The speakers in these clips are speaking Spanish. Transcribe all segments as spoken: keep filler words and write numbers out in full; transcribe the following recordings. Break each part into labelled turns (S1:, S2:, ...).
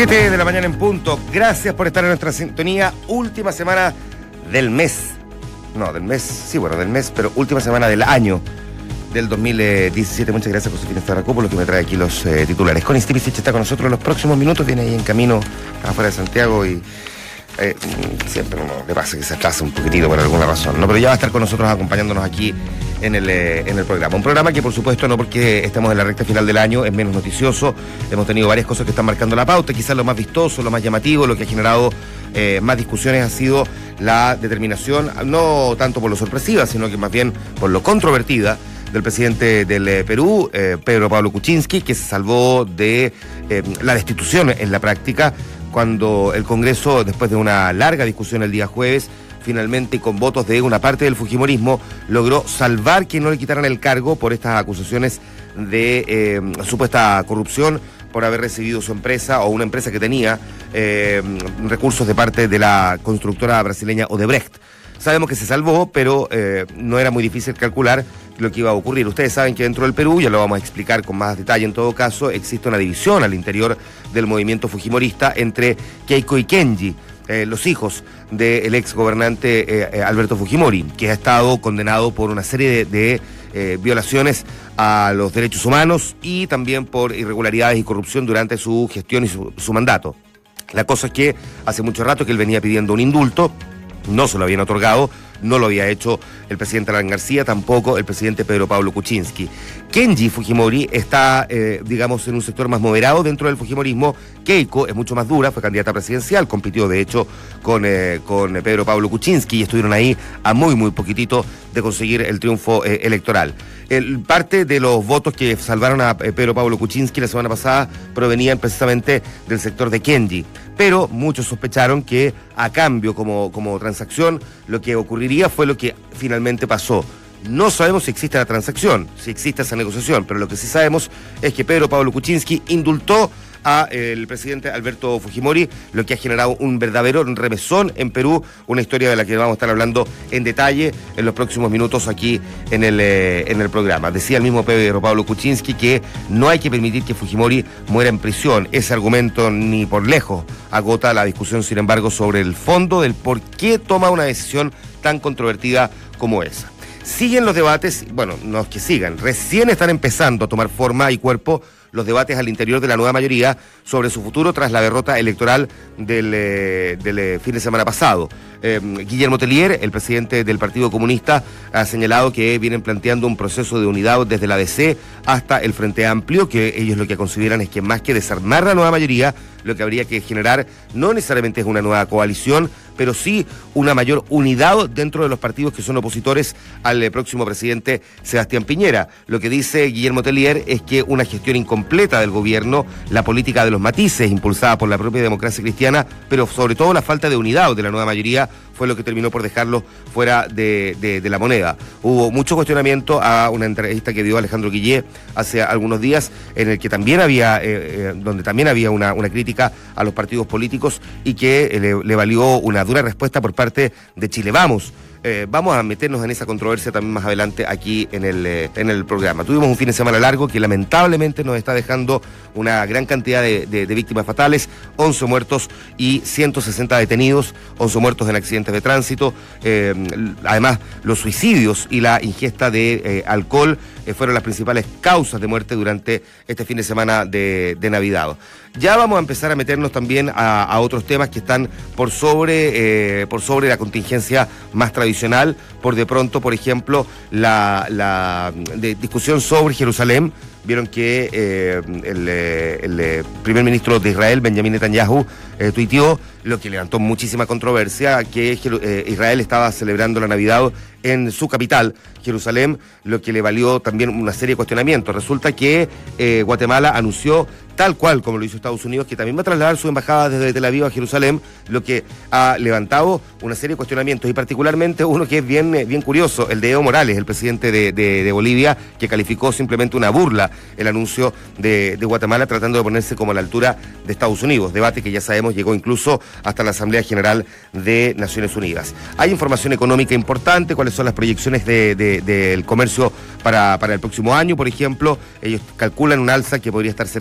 S1: siete de la mañana en punto. Gracias por estar en nuestra sintonía. Última semana del mes. No, del mes, sí, bueno, del mes, pero última semana del año del dos mil diecisiete. Muchas gracias, Josefina Starracó, que me trae aquí los eh, titulares. Connie Stipicic está con nosotros en los próximos minutos. Viene ahí en camino afuera de Santiago y eh, siempre uno le pasa que se atrasa un poquitito por alguna razón, ¿no? Pero ya va a estar con nosotros acompañándonos aquí en el, eh, en el programa. Un programa que, por supuesto, no porque estamos en la recta final del año, es menos noticioso. Hemos tenido varias cosas que están marcando la pauta. Quizás lo más vistoso, lo más llamativo, lo que ha generado eh, más discusiones ha sido la determinación, no tanto por lo sorpresiva, sino que más bien por lo controvertida, del presidente del eh, Perú, eh, Pedro Pablo Kuczynski, que se salvó de eh, la destitución en la práctica, cuando el Congreso, después de una larga discusión el día jueves, finalmente con votos de una parte del fujimorismo, logró salvar que no le quitaran el cargo por estas acusaciones de eh, supuesta corrupción, por haber recibido su empresa o una empresa que tenía eh, recursos de parte de la constructora brasileña Odebrecht. Sabemos que se salvó, pero eh, no era muy difícil calcular lo que iba a ocurrir. Ustedes saben que dentro del Perú, ya lo vamos a explicar con más detalle en todo caso, existe una división al interior del movimiento fujimorista entre Keiko y Kenji, eh, los hijos del ex gobernante eh, Alberto Fujimori, que ha estado condenado por una serie de, de eh, violaciones a los derechos humanos y también por irregularidades y corrupción durante su gestión y su, su mandato. La cosa es que hace mucho rato que él venía pidiendo un indulto. No se lo habían otorgado, no lo había hecho el presidente Alan García, tampoco el presidente Pedro Pablo Kuczynski. Kenji Fujimori está, eh, digamos, en un sector más moderado dentro del fujimorismo. Keiko es mucho más dura, fue candidata presidencial, compitió de hecho con, eh, con Pedro Pablo Kuczynski y estuvieron ahí a muy, muy poquitito de conseguir el triunfo eh, electoral. El, parte de los votos que salvaron a eh, Pedro Pablo Kuczynski la semana pasada provenían precisamente del sector de Kenji. Pero muchos sospecharon que a cambio, como, como transacción, lo que ocurriría fue lo que finalmente pasó. No sabemos si existe la transacción, si existe esa negociación, pero lo que sí sabemos es que Pedro Pablo Kuczynski indultó a el presidente Alberto Fujimori, lo que ha generado un verdadero remesón en Perú, una historia de la que vamos a estar hablando en detalle en los próximos minutos aquí en el, eh, en el programa. Decía el mismo Pedro Pablo Kuczynski que no hay que permitir que Fujimori muera en prisión. Ese argumento ni por lejos agota la discusión, sin embargo, sobre el fondo del por qué toma una decisión tan controvertida como esa. Siguen los debates, bueno, no es que sigan, recién están empezando a tomar forma y cuerpo los debates al interior de la nueva mayoría sobre su futuro tras la derrota electoral del, eh, del eh, fin de semana pasado. Eh, Guillermo Tellier, el presidente del Partido Comunista, ha señalado que vienen planteando un proceso de unidad desde la D C hasta el Frente Amplio, que ellos lo que consideran es que más que desarmar la nueva mayoría, lo que habría que generar no necesariamente es una nueva coalición, pero sí una mayor unidad dentro de los partidos que son opositores al eh, próximo presidente Sebastián Piñera. Lo que dice Guillermo Tellier es que una gestión incompleta del gobierno, la política de los matices impulsada por la propia democracia cristiana, pero sobre todo la falta de unidad de la nueva mayoría fue lo que terminó por dejarlo fuera de, de, de la moneda. Hubo mucho cuestionamiento a una entrevista que dio Alejandro Guillé hace algunos días, en el que también había, eh, eh, donde también había una, una crítica a los partidos políticos y que eh, le, le valió una dura respuesta por parte de Chile Vamos. Eh, vamos a meternos en esa controversia también más adelante aquí en el, eh, en el programa. Tuvimos un fin de semana largo que lamentablemente nos está dejando una gran cantidad de, de, de víctimas fatales, once muertos y ciento sesenta detenidos, once muertos en accidentes de tránsito. Eh, además, los suicidios y la ingesta de eh, alcohol eh, fueron las principales causas de muerte durante este fin de semana de, de Navidad. Ya vamos a empezar a meternos también a, a otros temas que están por sobre, eh, por sobre la contingencia más tradicional. Por de pronto, por ejemplo, la, la de discusión sobre Jerusalén. Vieron que eh, el, el, el primer ministro de Israel, Benjamín Netanyahu, eh, tuiteó, lo que levantó muchísima controversia, que eh, Israel estaba celebrando la Navidad en su capital, Jerusalén, lo que le valió también una serie de cuestionamientos. Resulta que eh, Guatemala anunció, tal cual como lo hizo Estados Unidos, que también va a trasladar su embajada desde Tel Aviv a Jerusalén, lo que ha levantado una serie de cuestionamientos, y particularmente uno que es bien, bien curioso, el de Evo Morales, el presidente de, de, de Bolivia, que calificó simplemente una burla el anuncio de, de Guatemala, tratando de ponerse como a la altura de Estados Unidos, debate que ya sabemos llegó incluso hasta la Asamblea General de Naciones Unidas. Hay información económica importante, cuáles son las proyecciones de, de, del comercio para, para el próximo año, por ejemplo. Ellos calculan un alza que podría estar cercana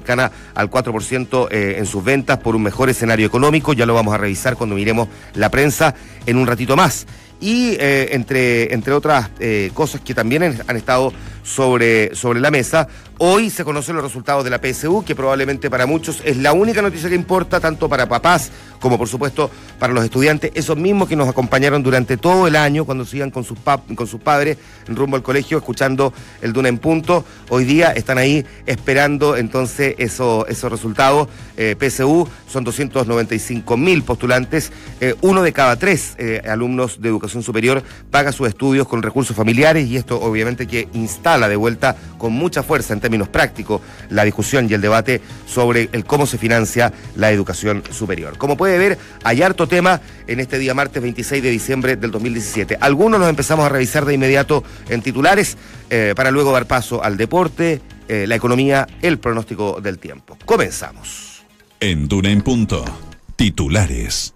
S1: al cuatro por ciento eh, en sus ventas por un mejor escenario económico. Ya lo vamos a revisar cuando miremos la prensa en un ratito más. Y eh, entre, entre otras eh, cosas que también han estado sobre, sobre la mesa, hoy se conocen los resultados de la P S U, que probablemente para muchos es la única noticia que importa, tanto para papás como por supuesto para los estudiantes, esos mismos que nos acompañaron durante todo el año cuando se iban con sus, pap- con sus padres rumbo al colegio escuchando el Duna en Punto. Hoy día están ahí esperando entonces eso, esos resultados. eh, P S U son doscientos noventa y cinco mil postulantes, eh, uno de cada tres eh, alumnos de educación superior paga sus estudios con recursos familiares, y esto obviamente que instala de vuelta con mucha fuerza en términos prácticos la discusión y el debate sobre el cómo se financia la educación superior. Como puede ver, hay harto tema en este día martes veintiséis de diciembre del dos mil diecisiete. Algunos los empezamos a revisar de inmediato en titulares eh, para luego dar paso al deporte, eh, la economía, el pronóstico del tiempo. Comenzamos.
S2: En Duna en Punto, titulares.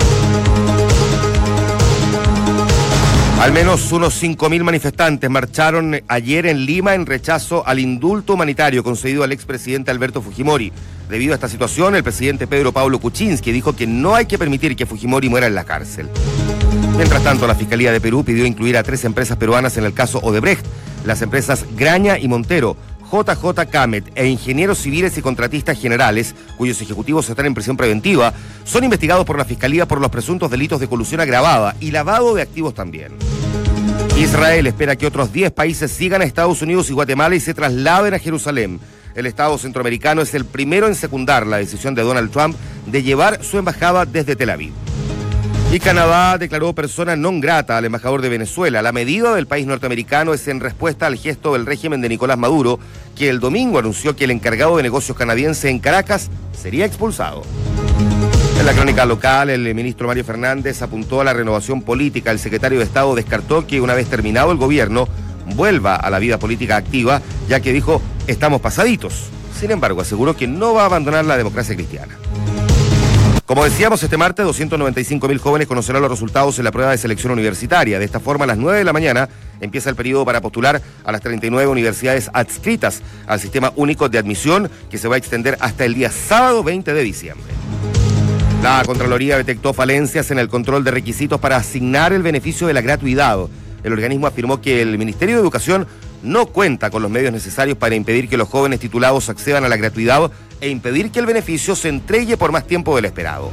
S1: Al menos unos cinco mil manifestantes marcharon ayer en Lima en rechazo al indulto humanitario concedido al expresidente Alberto Fujimori. Debido a esta situación, el presidente Pedro Pablo Kuczynski dijo que no hay que permitir que Fujimori muera en la cárcel. Mientras tanto, la Fiscalía de Perú pidió incluir a tres empresas peruanas en el caso Odebrecht. Las empresas Graña y Montero, J J Camet e ingenieros civiles y contratistas generales, cuyos ejecutivos están en prisión preventiva, son investigados por la Fiscalía por los presuntos delitos de colusión agravada y lavado de activos también. Israel espera que otros diez países sigan a Estados Unidos y Guatemala y se trasladen a Jerusalén. El Estado centroamericano es el primero en secundar la decisión de Donald Trump de llevar su embajada desde Tel Aviv. Y Canadá declaró persona non grata al embajador de Venezuela. La medida del país norteamericano es en respuesta al gesto del régimen de Nicolás Maduro, que el domingo anunció que el encargado de negocios canadiense en Caracas sería expulsado. En la crónica local, el ministro Mario Fernández apuntó a la renovación política. El secretario de Estado descartó que una vez terminado el gobierno vuelva a la vida política activa, ya que dijo, estamos pasaditos. Sin embargo, aseguró que no va a abandonar la democracia cristiana. Como decíamos, este martes, doscientos noventa y cinco mil jóvenes conocerán los resultados en la prueba de selección universitaria. De esta forma, a las nueve de la mañana empieza el periodo para postular a las treinta y nueve universidades adscritas al Sistema Único de Admisión, que se va a extender hasta el día sábado veinte de diciembre. La Contraloría detectó falencias en el control de requisitos para asignar el beneficio de la gratuidad. El organismo afirmó que el Ministerio de Educación no cuenta con los medios necesarios para impedir que los jóvenes titulados accedan a la gratuidad e impedir que el beneficio se entregue por más tiempo del esperado.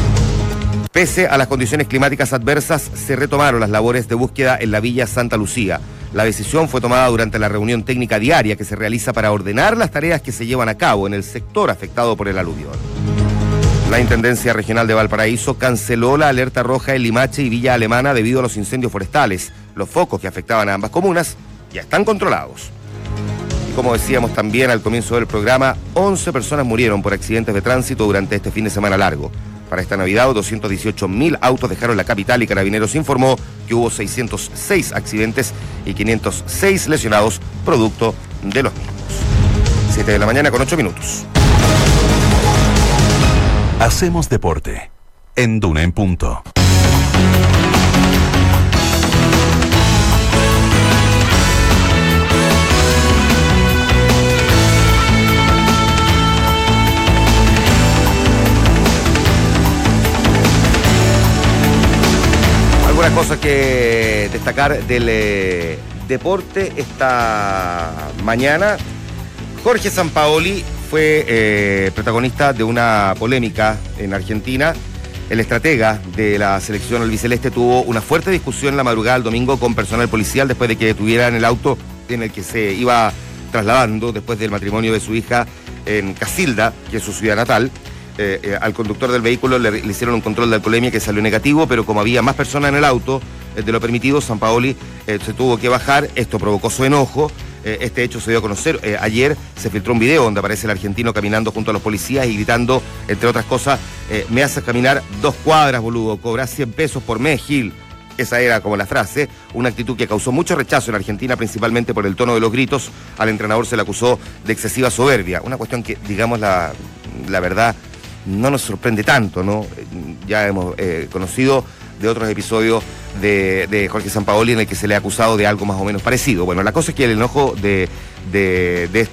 S1: Pese a las condiciones climáticas adversas, se retomaron las labores de búsqueda en la Villa Santa Lucía. La decisión fue tomada durante la reunión técnica diaria que se realiza para ordenar las tareas que se llevan a cabo en el sector afectado por el aluvión. La Intendencia Regional de Valparaíso canceló la alerta roja en Limache y Villa Alemana debido a los incendios forestales. Los focos que afectaban a ambas comunas ya están controlados. Y como decíamos también al comienzo del programa, once personas murieron por accidentes de tránsito durante este fin de semana largo. Para esta Navidad, doscientos dieciocho mil autos dejaron la capital y Carabineros informó que hubo seiscientos seis accidentes y quinientos seis lesionados producto de los mismos. siete de la mañana con ocho minutos.
S2: Hacemos deporte en Duna en Punto.
S1: Algunas cosas que destacar del eh, deporte esta mañana. Jorge Sampaoli fue eh, protagonista de una polémica en Argentina. El estratega de la selección albiceleste tuvo una fuerte discusión la madrugada del domingo con personal policial después de que detuvieran el auto en el que se iba trasladando después del matrimonio de su hija en Casilda, que es su ciudad natal. Eh, eh, al conductor del vehículo le, le hicieron un control de alcoholemia que salió negativo, pero como había más personas en el auto eh, de lo permitido, Sampaoli eh, se tuvo que bajar. Esto provocó su enojo. Eh, este hecho se dio a conocer. Eh, ayer se filtró un video donde aparece el argentino caminando junto a los policías y gritando, entre otras cosas, eh, me haces caminar dos cuadras, boludo, cobras cien pesos por mes, Gil. Esa era como la frase, una actitud que causó mucho rechazo en Argentina, principalmente por el tono de los gritos. Al entrenador se le acusó de excesiva soberbia, una cuestión que, digamos la, la verdad, no nos sorprende tanto, ¿no? Ya hemos eh, conocido de otros episodios de, de Jorge Sampaoli en el que se le ha acusado de algo más o menos parecido. Bueno, la cosa es que el enojo de, de, de esto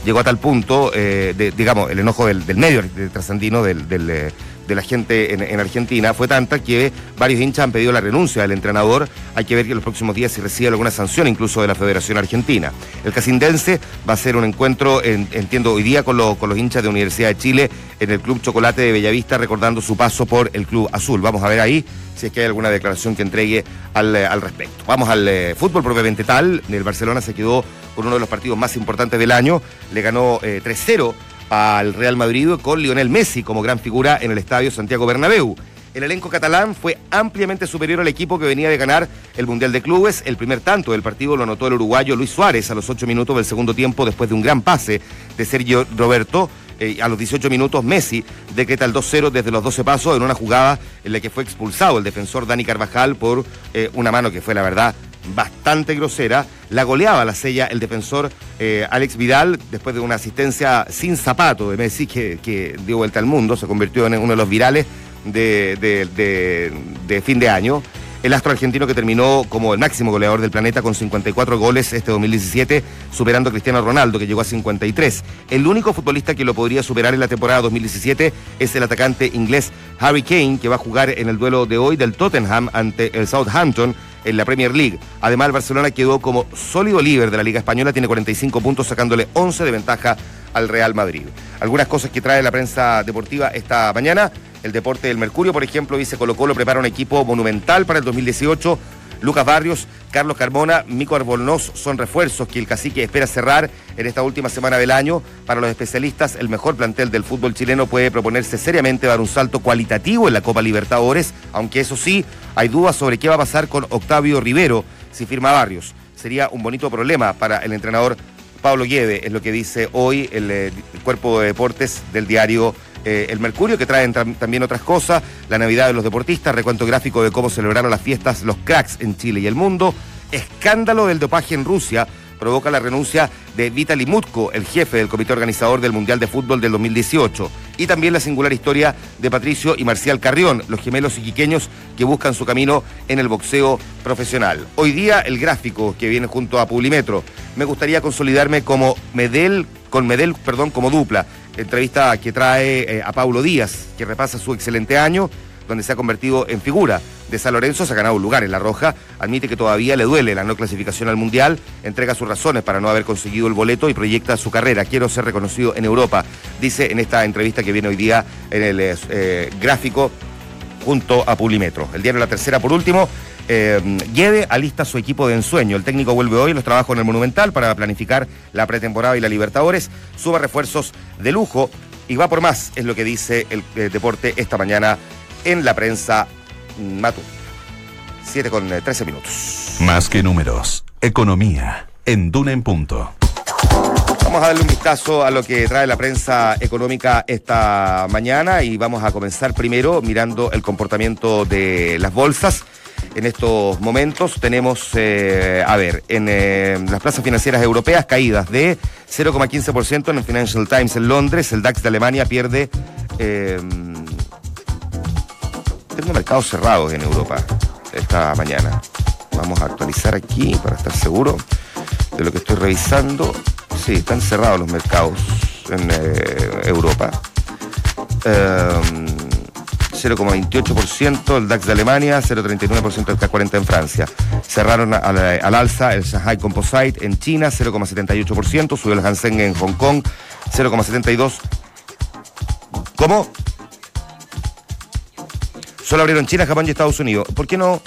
S1: llegó a tal punto, eh, de, digamos, el enojo del, del medio de trasandino, del, del, eh, de la gente en, en Argentina, fue tanta que varios hinchas han pedido la renuncia del entrenador. Hay que ver que en los próximos días se recibe alguna sanción, incluso de la Federación Argentina. El casindense va a hacer un encuentro, en, entiendo, hoy día con, lo, con los hinchas de Universidad de Chile en el Club Chocolate de Bellavista, recordando su paso por el Club Azul. Vamos a ver ahí si es que hay alguna declaración que entregue al, al respecto. Vamos al eh, fútbol propiamente tal. El Barcelona se quedó con uno de los partidos más importantes del año. Le ganó eh, tres cero al Real Madrid con Lionel Messi como gran figura en el Estadio Santiago Bernabéu. El elenco catalán fue ampliamente superior al equipo que venía de ganar el Mundial de Clubes. El primer tanto del partido lo anotó el uruguayo Luis Suárez a los ocho minutos del segundo tiempo, después de un gran pase de Sergio Roberto. Eh, a los dieciocho minutos Messi decreta el dos cero desde los doce pasos en una jugada en la que fue expulsado el defensor Dani Carvajal por eh, una mano que fue, la verdad, bastante grosera. La goleaba la sella el defensor eh, Alex Vidal después de una asistencia sin zapato de Messi que, que dio vuelta al mundo, se convirtió en uno de los virales de, de, de, de fin de año. El astro argentino, que terminó como el máximo goleador del planeta con cincuenta y cuatro goles este dos mil diecisiete, superando a Cristiano Ronaldo, que llegó a cincuenta y tres. El único futbolista que lo podría superar en la temporada dos mil diecisiete es el atacante inglés Harry Kane, que va a jugar en el duelo de hoy del Tottenham ante el Southampton en la Premier League. Además, el Barcelona quedó como sólido líder de la Liga Española, tiene cuarenta y cinco puntos, sacándole once de ventaja al Real Madrid. Algunas cosas que trae la prensa deportiva esta mañana. El Deporte del Mercurio, por ejemplo, dice: Colo-Colo prepara un equipo monumental para el dos mil dieciocho. Lucas Barrios, Carlos Carmona, Mico Arbolnoz son refuerzos que el cacique espera cerrar en esta última semana del año. Para los especialistas, el mejor plantel del fútbol chileno puede proponerse seriamente dar un salto cualitativo en la Copa Libertadores, aunque eso sí, hay dudas sobre qué va a pasar con Octavio Rivero si firma Barrios. Sería un bonito problema para el entrenador Pablo Guede, es lo que dice hoy el, el cuerpo de deportes del diario Eh, El Mercurio, que traen tam- también otras cosas: la Navidad de los deportistas, recuento gráfico de cómo celebraron las fiestas los cracks en Chile y el mundo. Escándalo del dopaje en Rusia provoca la renuncia de Vitaly Mutko, el jefe del comité organizador del Mundial de Fútbol del dos mil dieciocho. Y también la singular historia de Patricio y Marcial Carrión, los gemelos iquiqueños que buscan su camino en el boxeo profesional. Hoy día el gráfico que viene junto a Publimetro: me gustaría consolidarme como Medel, con Medel, perdón, como dupla. Entrevista que trae eh, a Paulo Díaz, que repasa su excelente año, donde se ha convertido en figura de San Lorenzo, se ha ganado un lugar en La Roja, admite que todavía le duele la no clasificación al Mundial, entrega sus razones para no haber conseguido el boleto y proyecta su carrera. Quiero ser reconocido en Europa, dice en esta entrevista que viene hoy día en el eh, gráfico junto a Publimetro. El diario La Tercera, por último: Eh, Guede alista su equipo de ensueño. El técnico vuelve hoy a los trabajos en el Monumental para planificar la pretemporada y la Libertadores. Suba refuerzos de lujo y va por más, es lo que dice el eh, Deporte esta mañana en la prensa matutina. siete con trece minutos.
S2: Más que números, economía en Duna en Punto.
S1: Vamos a darle un vistazo a lo que trae la prensa económica esta mañana y vamos a comenzar primero mirando el comportamiento de las bolsas. En estos momentos tenemos, eh, a ver, en eh, las plazas financieras europeas, caídas de cero coma quince por ciento en el Financial Times en Londres. El DAX de Alemania pierde... Eh, tengo mercados cerrados en Europa esta mañana. Vamos a actualizar aquí para estar seguro de lo que estoy revisando. Sí, están cerrados los mercados en eh, Europa. Eh, cero coma veintiocho por ciento el DAX de Alemania, cero coma treinta y nueve por ciento el C A cuarenta en Francia. Cerraron al, al alza el Shanghai Composite en China, cero coma setenta y ocho por ciento, subió el Hang Seng en Hong Kong, cero coma setenta y dos por ciento. ¿Cómo? Solo abrieron China, Japón y Estados Unidos. ¿Por qué no?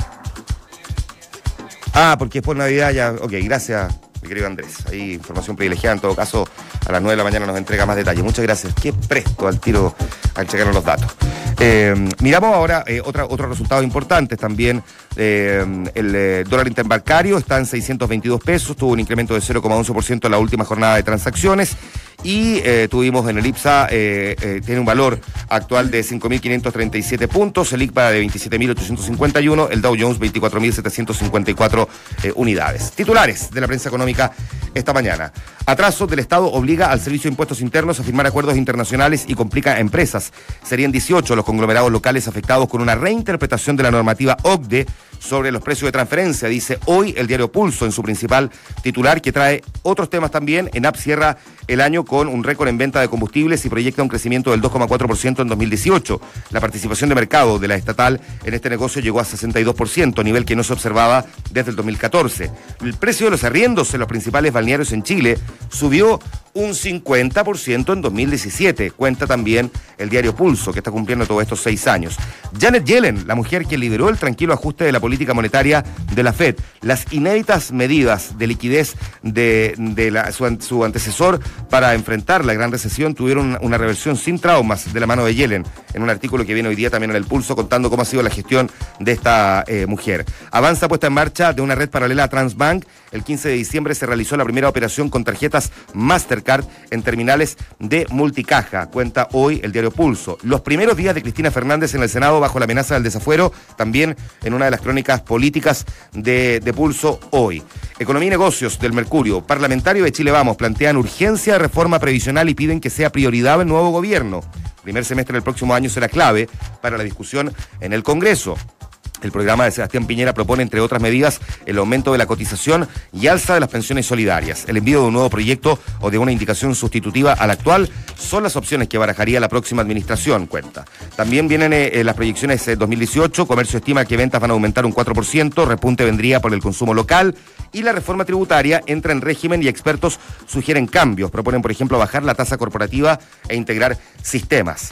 S1: Ah, porque es por Navidad ya. Ok, gracias, mi querido Andrés. Ahí información privilegiada, en todo caso, a las nueve de la mañana nos entrega más detalles. Muchas gracias. Qué presto al tiro a checarnos los datos. Eh, miramos ahora eh, otra, otros resultados importantes también. Eh, el eh, dólar interbancario está en seiscientos veintidós pesos, tuvo un incremento de cero coma once por ciento en la última jornada de transacciones. Y eh, tuvimos en el IPSA, eh, eh, tiene un valor actual de cinco mil quinientos treinta y siete puntos, el I C P A de veintisiete mil ochocientos cincuenta y uno, el Dow Jones veinticuatro mil setecientos cincuenta y cuatro eh, unidades. Titulares de la prensa económica esta mañana. Atraso del Estado obliga al Servicio de Impuestos Internos a firmar acuerdos internacionales y complica a empresas. Serían dieciocho los conglomerados locales afectados con una reinterpretación de la normativa O C D E sobre los precios de transferencia, dice hoy el diario Pulso en su principal titular, que trae otros temas también. ENAP cierra el año con un récord en venta de combustibles y proyecta un crecimiento del dos coma cuatro por ciento en dos mil dieciocho. La participación de mercado de la estatal en este negocio llegó a sesenta y dos por ciento, nivel que no se observaba desde el dos mil catorce. El precio de los arriendos en los principales balnearios en Chile subió un cincuenta por ciento en dos mil diecisiete, cuenta también el diario Pulso, que está cumpliendo todos estos seis años. Janet Yellen, la mujer que lideró el tranquilo ajuste de la política monetaria de la Fed, las inéditas medidas de liquidez de, de la, su, su antecesor para enfrentar la gran recesión tuvieron una, una reversión sin traumas de la mano de Yellen, en un artículo que viene hoy día también en el Pulso contando cómo ha sido la gestión de esta eh, mujer. Avanza puesta en marcha de una red paralela a Transbank. El quince de diciembre se realizó la primera operación con tarjetas Mastercard en terminales de multicaja, cuenta hoy el diario Pulso. Los primeros días de Cristina Fernández en el Senado bajo la amenaza del desafuero, también en una de las crónicas políticas de, de Pulso hoy. Economía y negocios del Mercurio. Parlamentario de Chile Vamos plantean urgencia de reforma previsional y piden que sea prioridad el nuevo gobierno. Primer semestre del próximo año será clave para la discusión en el Congreso. El programa de Sebastián Piñera propone, entre otras medidas, el aumento de la cotización y alza de las pensiones solidarias. El envío de un nuevo proyecto o de una indicación sustitutiva al actual son las opciones que barajaría la próxima administración, cuenta. También vienen eh, las proyecciones eh, dos mil dieciocho, Comercio estima que ventas van a aumentar un cuatro por ciento, repunte vendría por el consumo local y la reforma tributaria entra en régimen y expertos sugieren cambios. Proponen, por ejemplo, bajar la tasa corporativa e integrar sistemas.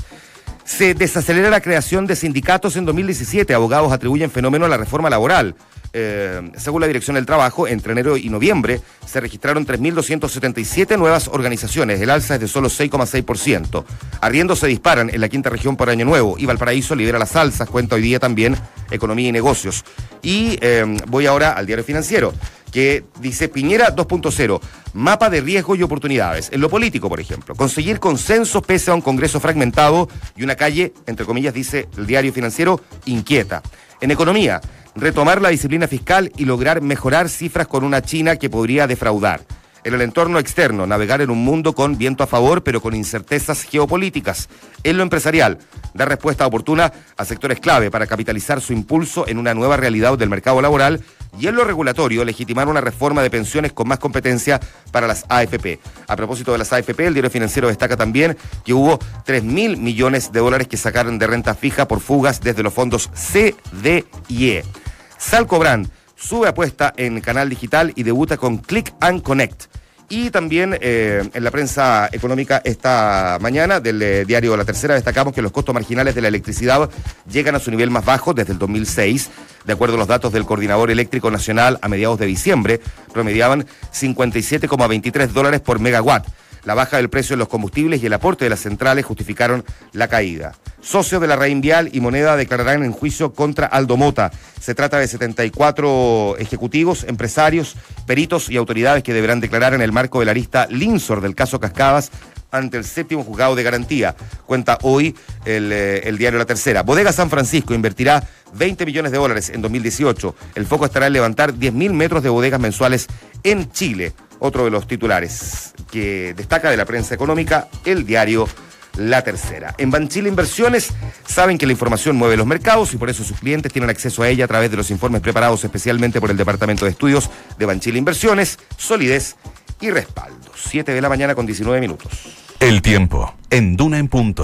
S1: Se desacelera la creación de sindicatos en dos mil diecisiete. Abogados atribuyen fenómeno a la reforma laboral. Eh, según la Dirección del Trabajo, entre enero y noviembre se registraron tres mil doscientas setenta y siete nuevas organizaciones. El alza es de solo seis coma seis por ciento. Arriendos se disparan en la quinta región por Año Nuevo. Y Valparaíso lidera las alzas, cuenta hoy día también Economía y Negocios. Y eh, voy ahora al diario Financiero, que dice Piñera dos punto cero, mapa de riesgos y oportunidades. En lo político, por ejemplo, conseguir consensos pese a un Congreso fragmentado y una calle, entre comillas, dice el diario Financiero, inquieta. En economía, retomar la disciplina fiscal y lograr mejorar cifras con una China que podría defraudar. En el entorno externo, navegar en un mundo con viento a favor, pero con incertezas geopolíticas. En lo empresarial, dar respuesta oportuna a sectores clave para capitalizar su impulso en una nueva realidad del mercado laboral. Y en lo regulatorio, legitimar una reforma de pensiones con más competencia para las A F P. A propósito de las A F P, el diario Financiero destaca también que hubo tres mil millones de dólares que sacaron de renta fija por fugas desde los fondos C, D y E. Salcobrand sube apuesta en canal digital y debuta con Click and Connect. Y también eh, en la prensa económica esta mañana del eh, diario La Tercera destacamos que los costos marginales de la electricidad llegan a su nivel más bajo desde el dos mil seis. De acuerdo a los datos del Coordinador Eléctrico Nacional, a mediados de diciembre promediaban cincuenta y siete coma veintitrés dólares por megawatt. La baja del precio de los combustibles y el aporte de las centrales justificaron la caída. Socios de la Reinvial y Moneda declararán en juicio contra Aldo Mota. Se trata de setenta y cuatro ejecutivos, empresarios, peritos y autoridades que deberán declarar en el marco de la arista Linsor del caso Cascadas ante el séptimo juzgado de garantía. Cuenta hoy el, eh, el diario La Tercera. Bodega San Francisco invertirá veinte millones de dólares en dos mil dieciocho. El foco estará en levantar diez mil metros de bodegas mensuales en Chile. Otro de los titulares que destaca de la prensa económica, el diario La Tercera. En Banchile Inversiones saben que la información mueve los mercados y por eso sus clientes tienen acceso a ella a través de los informes preparados especialmente por el Departamento de Estudios de Banchile Inversiones, solidez y respaldo. siete de la mañana con diecinueve minutos.
S2: El tiempo en Duna en Punto.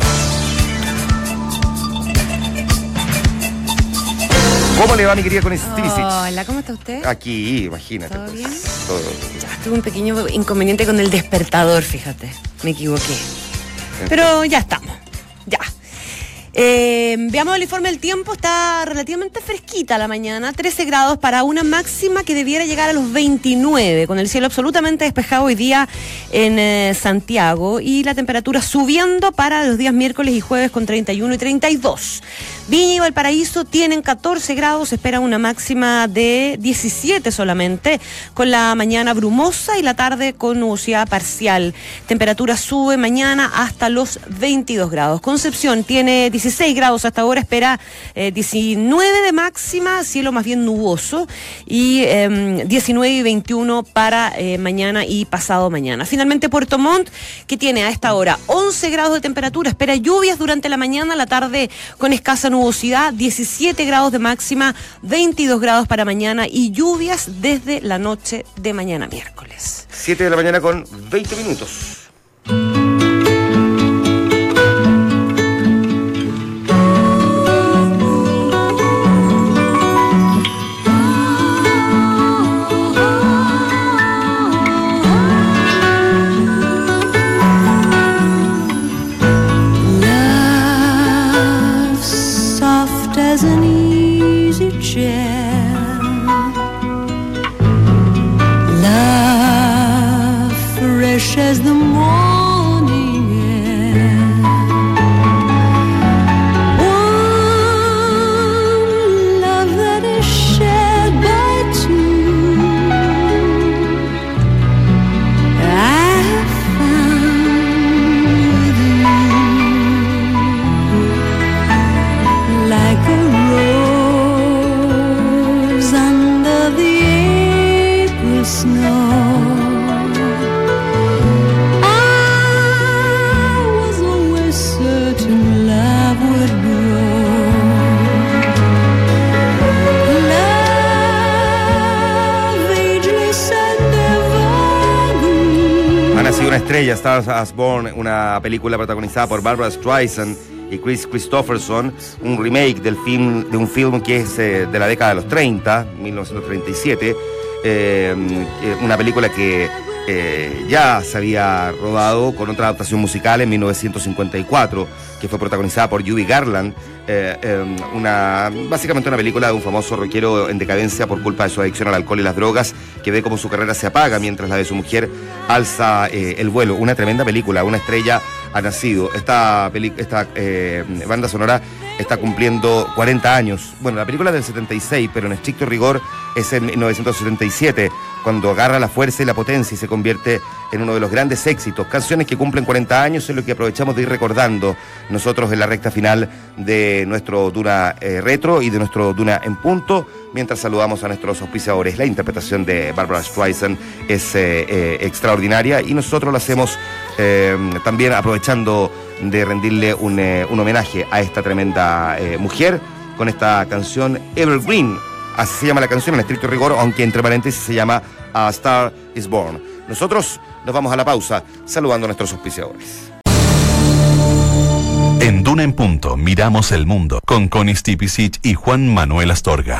S1: ¿Cómo le va, mi querida, con Stivicic?
S3: Hola, ¿cómo está usted?
S1: Aquí, imagínate.
S3: ¿Todo
S1: pues,
S3: bien?
S1: Todo.
S3: Ya, tuve un pequeño inconveniente con el despertador, fíjate. Me equivoqué. Pero ya estamos. Ya. Eh, veamos el informe del tiempo. Está relativamente fresquita la mañana, trece grados para una máxima que debiera llegar a los veintinueve, con el cielo absolutamente despejado hoy día en eh, Santiago y la temperatura subiendo para los días miércoles y jueves con treinta y uno y treinta y dos. Viña y Valparaíso tienen catorce grados, se espera una máxima de diecisiete solamente, con la mañana brumosa y la tarde con nubosidad parcial. Temperatura sube mañana hasta los veintidós grados. Concepción tiene dieciséis grados hasta ahora, espera eh, diecinueve de máxima, cielo más bien nuboso, y eh, diecinueve y veintiuno para eh, mañana y pasado mañana. Finalmente Puerto Montt, que tiene a esta hora once grados de temperatura, espera lluvias durante la mañana, la tarde con escasa nubosidad, diecisiete grados de máxima, veintidós grados para mañana y lluvias desde la noche de mañana miércoles.
S1: siete de la mañana con veinte minutos.
S4: As an easy chair, love fresh as the morning air, one love that is shared by two. I found with you like a rose under the April snow. I was always certain love would grow. Love, ageless and evergreen.
S1: Ha nacido una estrella, Star is Born, una película protagonizada por Barbra Streisand y Chris Christopherson, un remake del film, de un film que es eh, de la década de los treinta, mil novecientos treinta y siete, eh, una película que eh, ya se había rodado con otra adaptación musical en mil novecientos cincuenta y cuatro, que fue protagonizada por Judy Garland, eh, eh, una, básicamente una película de un famoso rockero en decadencia por culpa de su adicción al alcohol y las drogas, que ve cómo su carrera se apaga mientras la de su mujer alza eh, el vuelo. Una tremenda película, una estrella ha nacido. Esta, peli, esta eh, banda sonora está cumpliendo cuarenta años. Bueno, la película es del setenta y seis, pero en estricto rigor es en mil novecientos setenta y siete, cuando agarra la fuerza y la potencia y se convierte en uno de los grandes éxitos. Canciones que cumplen cuarenta años es lo que aprovechamos de ir recordando nosotros en la recta final de nuestro Duna eh, Retro y de nuestro Duna en Punto, mientras saludamos a nuestros auspiciadores. La interpretación de Barbra Streisand es eh, eh, extraordinaria y nosotros lo hacemos eh, también aprovechando de rendirle un, eh, un homenaje a esta tremenda eh, mujer con esta canción Evergreen. Así se llama la canción en estricto rigor, aunque entre paréntesis se llama A Star is Born. Nosotros nos vamos a la pausa saludando a nuestros auspiciadores.
S2: En Duna en Punto miramos el mundo con Connie Stipicic y Juan Manuel Astorga.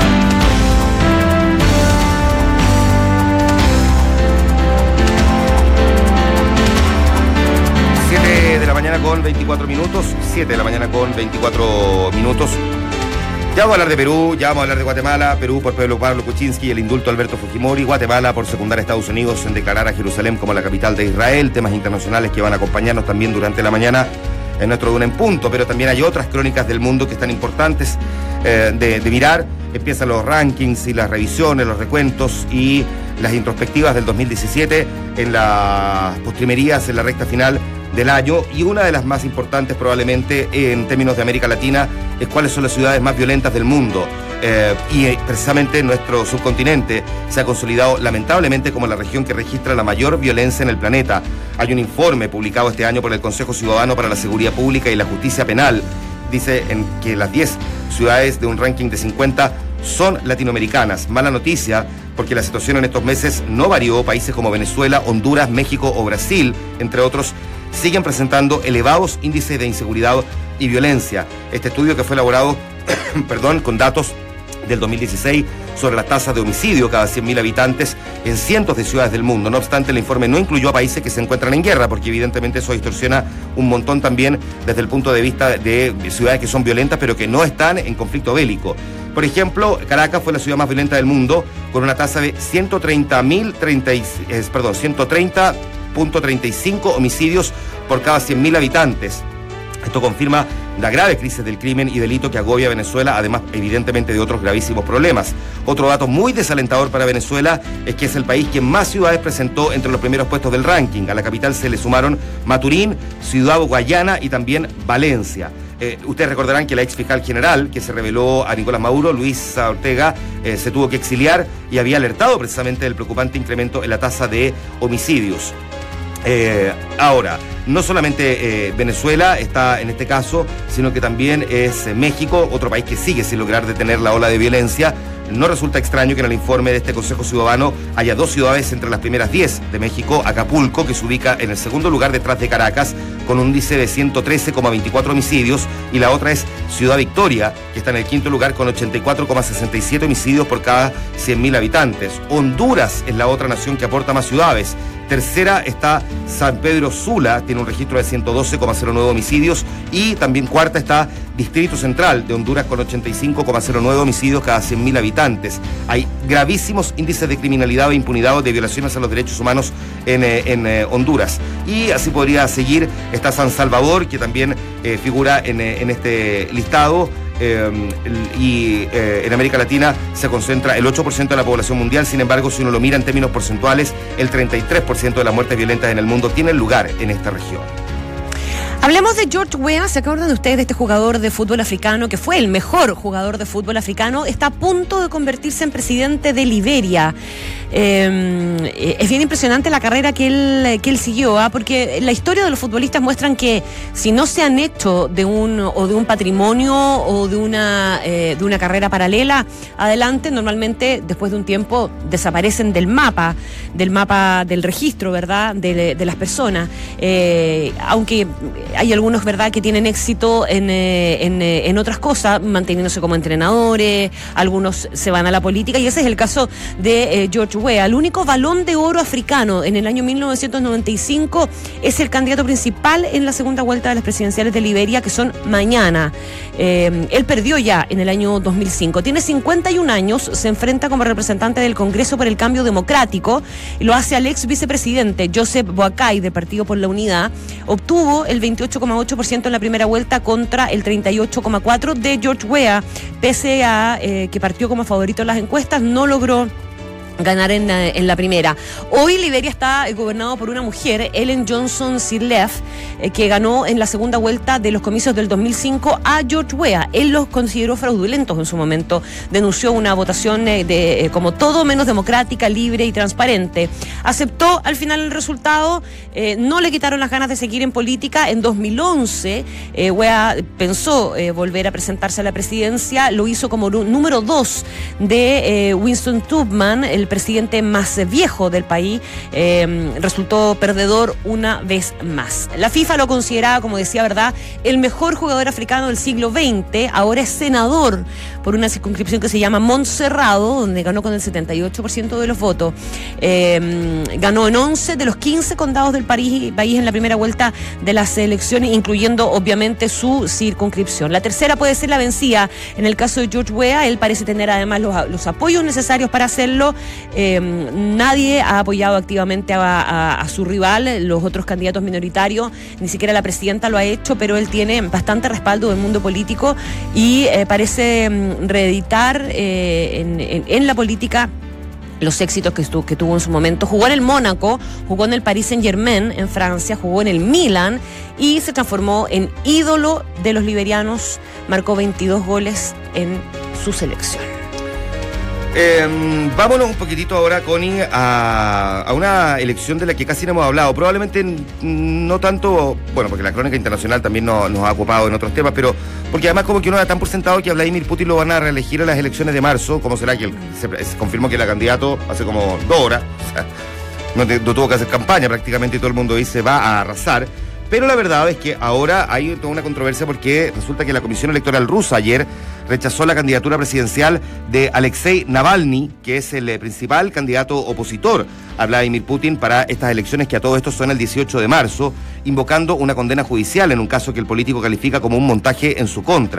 S1: siete de la mañana con veinticuatro minutos. siete de la mañana con veinticuatro minutos. Ya vamos a hablar de Perú, ya vamos a hablar de Guatemala. Perú por Pablo Pablo Kuczynski y el indulto Alberto Fujimori. Guatemala por secundar a Estados Unidos en declarar a Jerusalén como la capital de Israel. Temas internacionales que van a acompañarnos también durante la mañana en nuestro Duna en Punto. Pero también hay otras crónicas del mundo que están importantes eh, de, de mirar. Empiezan los rankings y las revisiones, los recuentos y las introspectivas del dos mil diecisiete en las postrimerías, en la recta final del año, y una de las más importantes probablemente en términos de América Latina es cuáles son las ciudades más violentas del mundo. Eh, y eh, precisamente nuestro subcontinente se ha consolidado lamentablemente como la región que registra la mayor violencia en el planeta. Hay un informe publicado este año por el Consejo Ciudadano para la Seguridad Pública y la Justicia Penal. Dice en que las diez ciudades de un ranking de cincuenta son latinoamericanas. Mala noticia, porque la situación en estos meses no varió. Países como Venezuela, Honduras, México o Brasil, entre otros, siguen presentando elevados índices de inseguridad y violencia. Este estudio, que fue elaborado perdón, con datos del dos mil dieciséis sobre las tasas de homicidio cada cien mil habitantes en cientos de ciudades del mundo. No obstante, el informe no incluyó a países que se encuentran en guerra, porque evidentemente eso distorsiona un montón también desde el punto de vista de ciudades que son violentas pero que no están en conflicto bélico. Por ejemplo, Caracas fue la ciudad más violenta del mundo, con una tasa de ciento treinta mil treinta, eh, perdón, ciento treinta punto treinta y cinco homicidios por cada cien mil habitantes. Esto confirma la grave crisis del crimen y delito que agobia a Venezuela, además evidentemente de otros gravísimos problemas. Otro dato muy desalentador para Venezuela es que es el país que más ciudades presentó entre los primeros puestos del ranking. A la capital se le sumaron Maturín, Ciudad Guayana y también Valencia. Eh, ustedes recordarán que la ex fiscal general que se reveló a Nicolás Maduro, Luisa Ortega, eh, se tuvo que exiliar y había alertado precisamente del preocupante incremento en la tasa de homicidios. Eh, ahora, no solamente eh, Venezuela está en este caso, sino que también es eh, México, otro país que sigue sin lograr detener la ola de violencia. No resulta extraño que en el informe de este Consejo Ciudadano haya dos ciudades entre las primeras diez de México, Acapulco, que se ubica en el segundo lugar detrás de Caracas, con un índice de ciento trece coma veinticuatro homicidios, y la otra es Ciudad Victoria, que está en el quinto lugar con ochenta y cuatro coma sesenta y siete homicidios por cada cien mil habitantes. Honduras es la otra nación que aporta más ciudades. Tercera está San Pedro Sula, tiene un registro de ciento doce coma cero nueve homicidios, y también cuarta está Distrito Central de Honduras con ochenta y cinco coma cero nueve homicidios cada cien mil habitantes. Hay gravísimos índices de criminalidad e impunidad o de violaciones a los derechos humanos en, eh, en eh, Honduras. Y así podría seguir. Está San Salvador, que también eh, figura en, eh, en este listado. Eh, y eh, en América Latina se concentra el ocho por ciento de la población mundial. Sin embargo, si uno lo mira en términos porcentuales, el treinta y tres por ciento de las muertes violentas en el mundo tienen lugar en esta región.
S3: Hablemos de George Weah. ¿Se acuerdan de ustedes de este jugador de fútbol africano que fue el mejor jugador de fútbol africano? Está a punto de convertirse en presidente de Liberia. Eh, es bien impresionante la carrera que él, que él siguió, ¿eh? Porque la historia de los futbolistas muestran que si no se han hecho de un o de un patrimonio o de una eh, de una carrera paralela adelante, normalmente después de un tiempo desaparecen del mapa, del mapa del registro, ¿verdad? De, de las personas. Eh, aunque hay algunos, ¿verdad?, que tienen éxito en, en, en otras cosas, manteniéndose como entrenadores, algunos se van a la política, y ese es el caso de eh, George Weah. El único balón de oro africano en el año mil novecientos noventa y cinco es el candidato principal en la segunda vuelta de las presidenciales de Liberia, que son mañana. Eh, él perdió ya en el año dos mil cinco. Tiene cincuenta y un años, se enfrenta como representante del Congreso por el Cambio Democrático, y lo hace al ex vicepresidente Joseph Boakai del Partido por la Unidad. Obtuvo el veintiocho coma ocho por ciento en la primera vuelta contra el treinta y ocho coma cuatro por ciento de George Weah. Pese a eh, que partió como favorito en las encuestas, no logró ganar en, en la primera. Hoy Liberia está gobernado por una mujer, Ellen Johnson Sirleaf, eh, que ganó en la segunda vuelta de los comicios del dos mil cinco a George Weah. Él los consideró fraudulentos en su momento. Denunció una votación eh, de, eh, como todo menos democrática, libre y transparente. Aceptó al final el resultado. Eh, no le quitaron las ganas de seguir en política. En dos mil once, eh, Weah pensó eh, volver a presentarse a la presidencia. Lo hizo como número dos de eh, Winston Tubman, el presidente más viejo del país. Eh, resultó perdedor una vez más. La FIFA lo consideraba, como decía, ¿verdad?, el mejor jugador africano del siglo veinte. Ahora es senador por una circunscripción que se llama Montserrado, donde ganó con el setenta y ocho por ciento de los votos. Eh, ganó en once de los quince condados del país, país en la primera vuelta de las elecciones, incluyendo obviamente su circunscripción. La tercera puede ser la vencida. En el caso de George Weah, él parece tener además los, los apoyos necesarios para hacerlo. Eh, nadie ha apoyado activamente a, a, a su rival, los otros candidatos minoritarios, ni siquiera la presidenta lo ha hecho, pero él tiene bastante respaldo del mundo político y eh, parece um, reeditar eh, en, en, en la política los éxitos que, estuvo, que tuvo en su momento. Jugó en el Mónaco, jugó en el Paris Saint-Germain en Francia, jugó en el Milan y se transformó en ídolo de los liberianos. Marcó veintidós goles en su selección.
S1: Eh, vámonos un poquitito ahora, Connie, a, a una elección de la que casi no hemos hablado. Probablemente no tanto, bueno, porque la crónica internacional también nos, nos ha ocupado en otros temas, pero porque además como que uno da tan por sentado que a Vladimir Putin lo van a reelegir en las elecciones de marzo. ¿Cómo será que él, se, se confirmó que era candidato hace como dos horas? O sea, no, te, no tuvo que hacer campaña prácticamente y todo el mundo dice va a arrasar. Pero la verdad es que ahora hay toda una controversia porque resulta que la Comisión Electoral rusa ayer rechazó la candidatura presidencial de Alexei Navalny, que es el principal candidato opositor a Vladimir Putin para estas elecciones, que a todo esto son el dieciocho de marzo, invocando una condena judicial en un caso que el político califica como un montaje en su contra.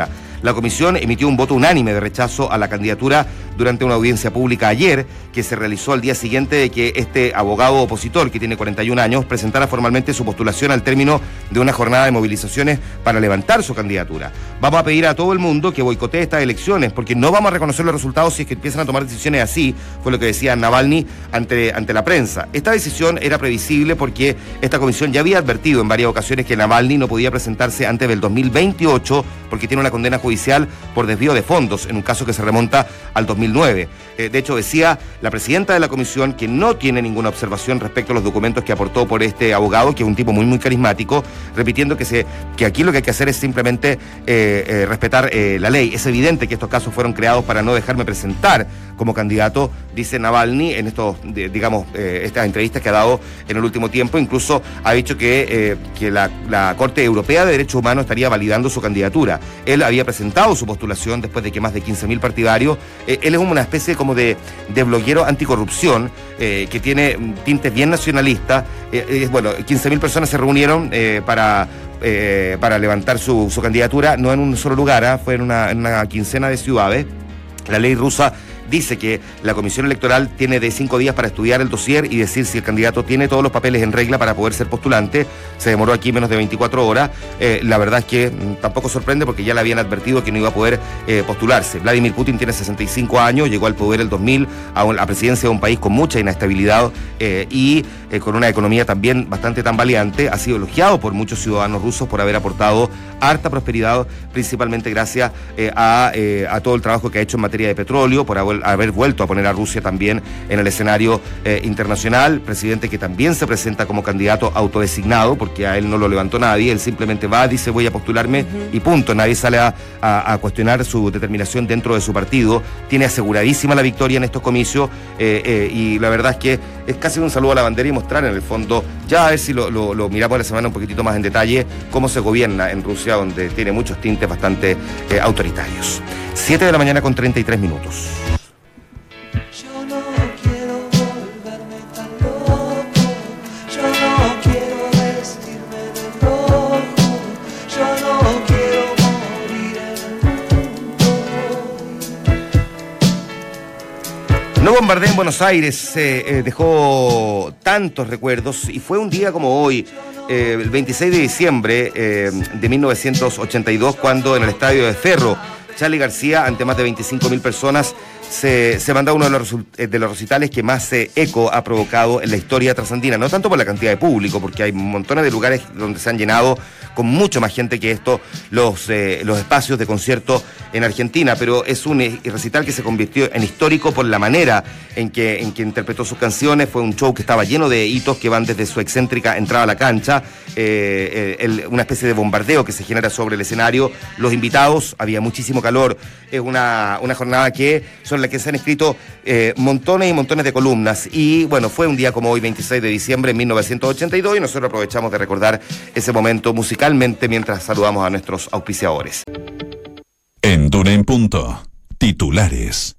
S1: La comisión emitió un voto unánime de rechazo a la candidatura durante una audiencia pública ayer, que se realizó al día siguiente de que este abogado opositor, que tiene cuarenta y un años, presentara formalmente su postulación al término de una jornada de movilizaciones para levantar su candidatura. Vamos a pedir a todo el mundo que boicotee estas elecciones, porque no vamos a reconocer los resultados si es que empiezan a tomar decisiones así, fue lo que decía Navalny ante, ante la prensa. Esta decisión era previsible porque esta comisión ya había advertido en varias ocasiones que Navalny no podía presentarse antes del dos mil veintiocho porque tiene una condena judicial por desvío de fondos, en un caso que se remonta al dos mil nueve. Eh, de hecho, decía la presidenta de la comisión que no tiene ninguna observación respecto a los documentos que aportó por este abogado, que es un tipo muy, muy carismático, repitiendo que, se, que aquí lo que hay que hacer es simplemente eh, eh, respetar eh, la ley. Es evidente que estos casos fueron creados para no dejarme presentar como candidato, dice Navalny en estos, digamos, eh, estas entrevistas que ha dado en el último tiempo. Incluso ha dicho que, eh, que la, la Corte Europea de Derechos Humanos estaría validando su candidatura. Él había presentado su postulación después de que más de quince mil partidarios. Eh, él es una especie como de, de bloguero anticorrupción eh, que tiene tintes bien nacionalistas. Eh, eh, bueno, quince mil personas se reunieron eh, para... Eh, para levantar su, su candidatura, no en un solo lugar, ¿eh? Fue en una, en una quincena de ciudades. La ley rusa dice que la Comisión Electoral tiene de cinco días para estudiar el dossier y decir si el candidato tiene todos los papeles en regla para poder ser postulante. Se demoró aquí menos de veinticuatro horas. Eh, la verdad es que mm, tampoco sorprende porque ya le habían advertido que no iba a poder eh, postularse. Vladimir Putin tiene sesenta y cinco años, llegó al poder el dos mil, a la presidencia de un país con mucha inestabilidad eh, y eh, con una economía también bastante tambaleante. Ha sido elogiado por muchos ciudadanos rusos por haber aportado harta prosperidad, principalmente gracias eh, a, eh, a todo el trabajo que ha hecho en materia de petróleo, por haber, haber vuelto a poner a Rusia también en el escenario eh, internacional. Presidente que también se presenta como candidato autodesignado, porque a él no lo levantó nadie, él simplemente va, dice voy a postularme uh-huh. y punto, nadie sale a, a, a cuestionar su determinación dentro de su partido. Tiene aseguradísima la victoria en estos comicios eh, eh, y la verdad es que es casi un saludo a la bandera y mostrar en el fondo, ya a ver si lo, lo, lo miramos la semana un poquitito más en detalle, cómo se gobierna en Rusia, donde tiene muchos tintes bastante eh, autoritarios. siete de la mañana con treinta y tres minutos.
S5: Yo no quiero volverme tan loco, yo no quiero vestirme de rojo, yo no quiero morir en el mundo.
S1: No bombardeo en Buenos Aires eh, eh, dejó tantos recuerdos y fue un día como hoy, eh, el veintiséis de diciembre eh, de mil novecientos ochenta y dos, cuando en el estadio de Ferro, Charly García, ante más de veinticinco mil personas, se, se manda uno de los, de los recitales que más eh, eco ha provocado en la historia trasandina, no tanto por la cantidad de público, porque hay montones de lugares donde se han llenado con mucho más gente que esto los, eh, los espacios de concierto en Argentina, pero es un eh, recital que se convirtió en histórico por la manera en que, en que interpretó sus canciones. Fue un show que estaba lleno de hitos que van desde su excéntrica entrada a la cancha, eh, el, una especie de bombardeo que se genera sobre el escenario, los invitados, había muchísimo calor, es una, una jornada que sobre la que se han escrito eh, montones y montones de columnas, y bueno, fue un día como hoy, veintiséis de diciembre de mil novecientos ochenta y dos, y nosotros aprovechamos de recordar ese momento musicalmente mientras saludamos a nuestros auspiciadores.
S2: En Duna en Punto, titulares.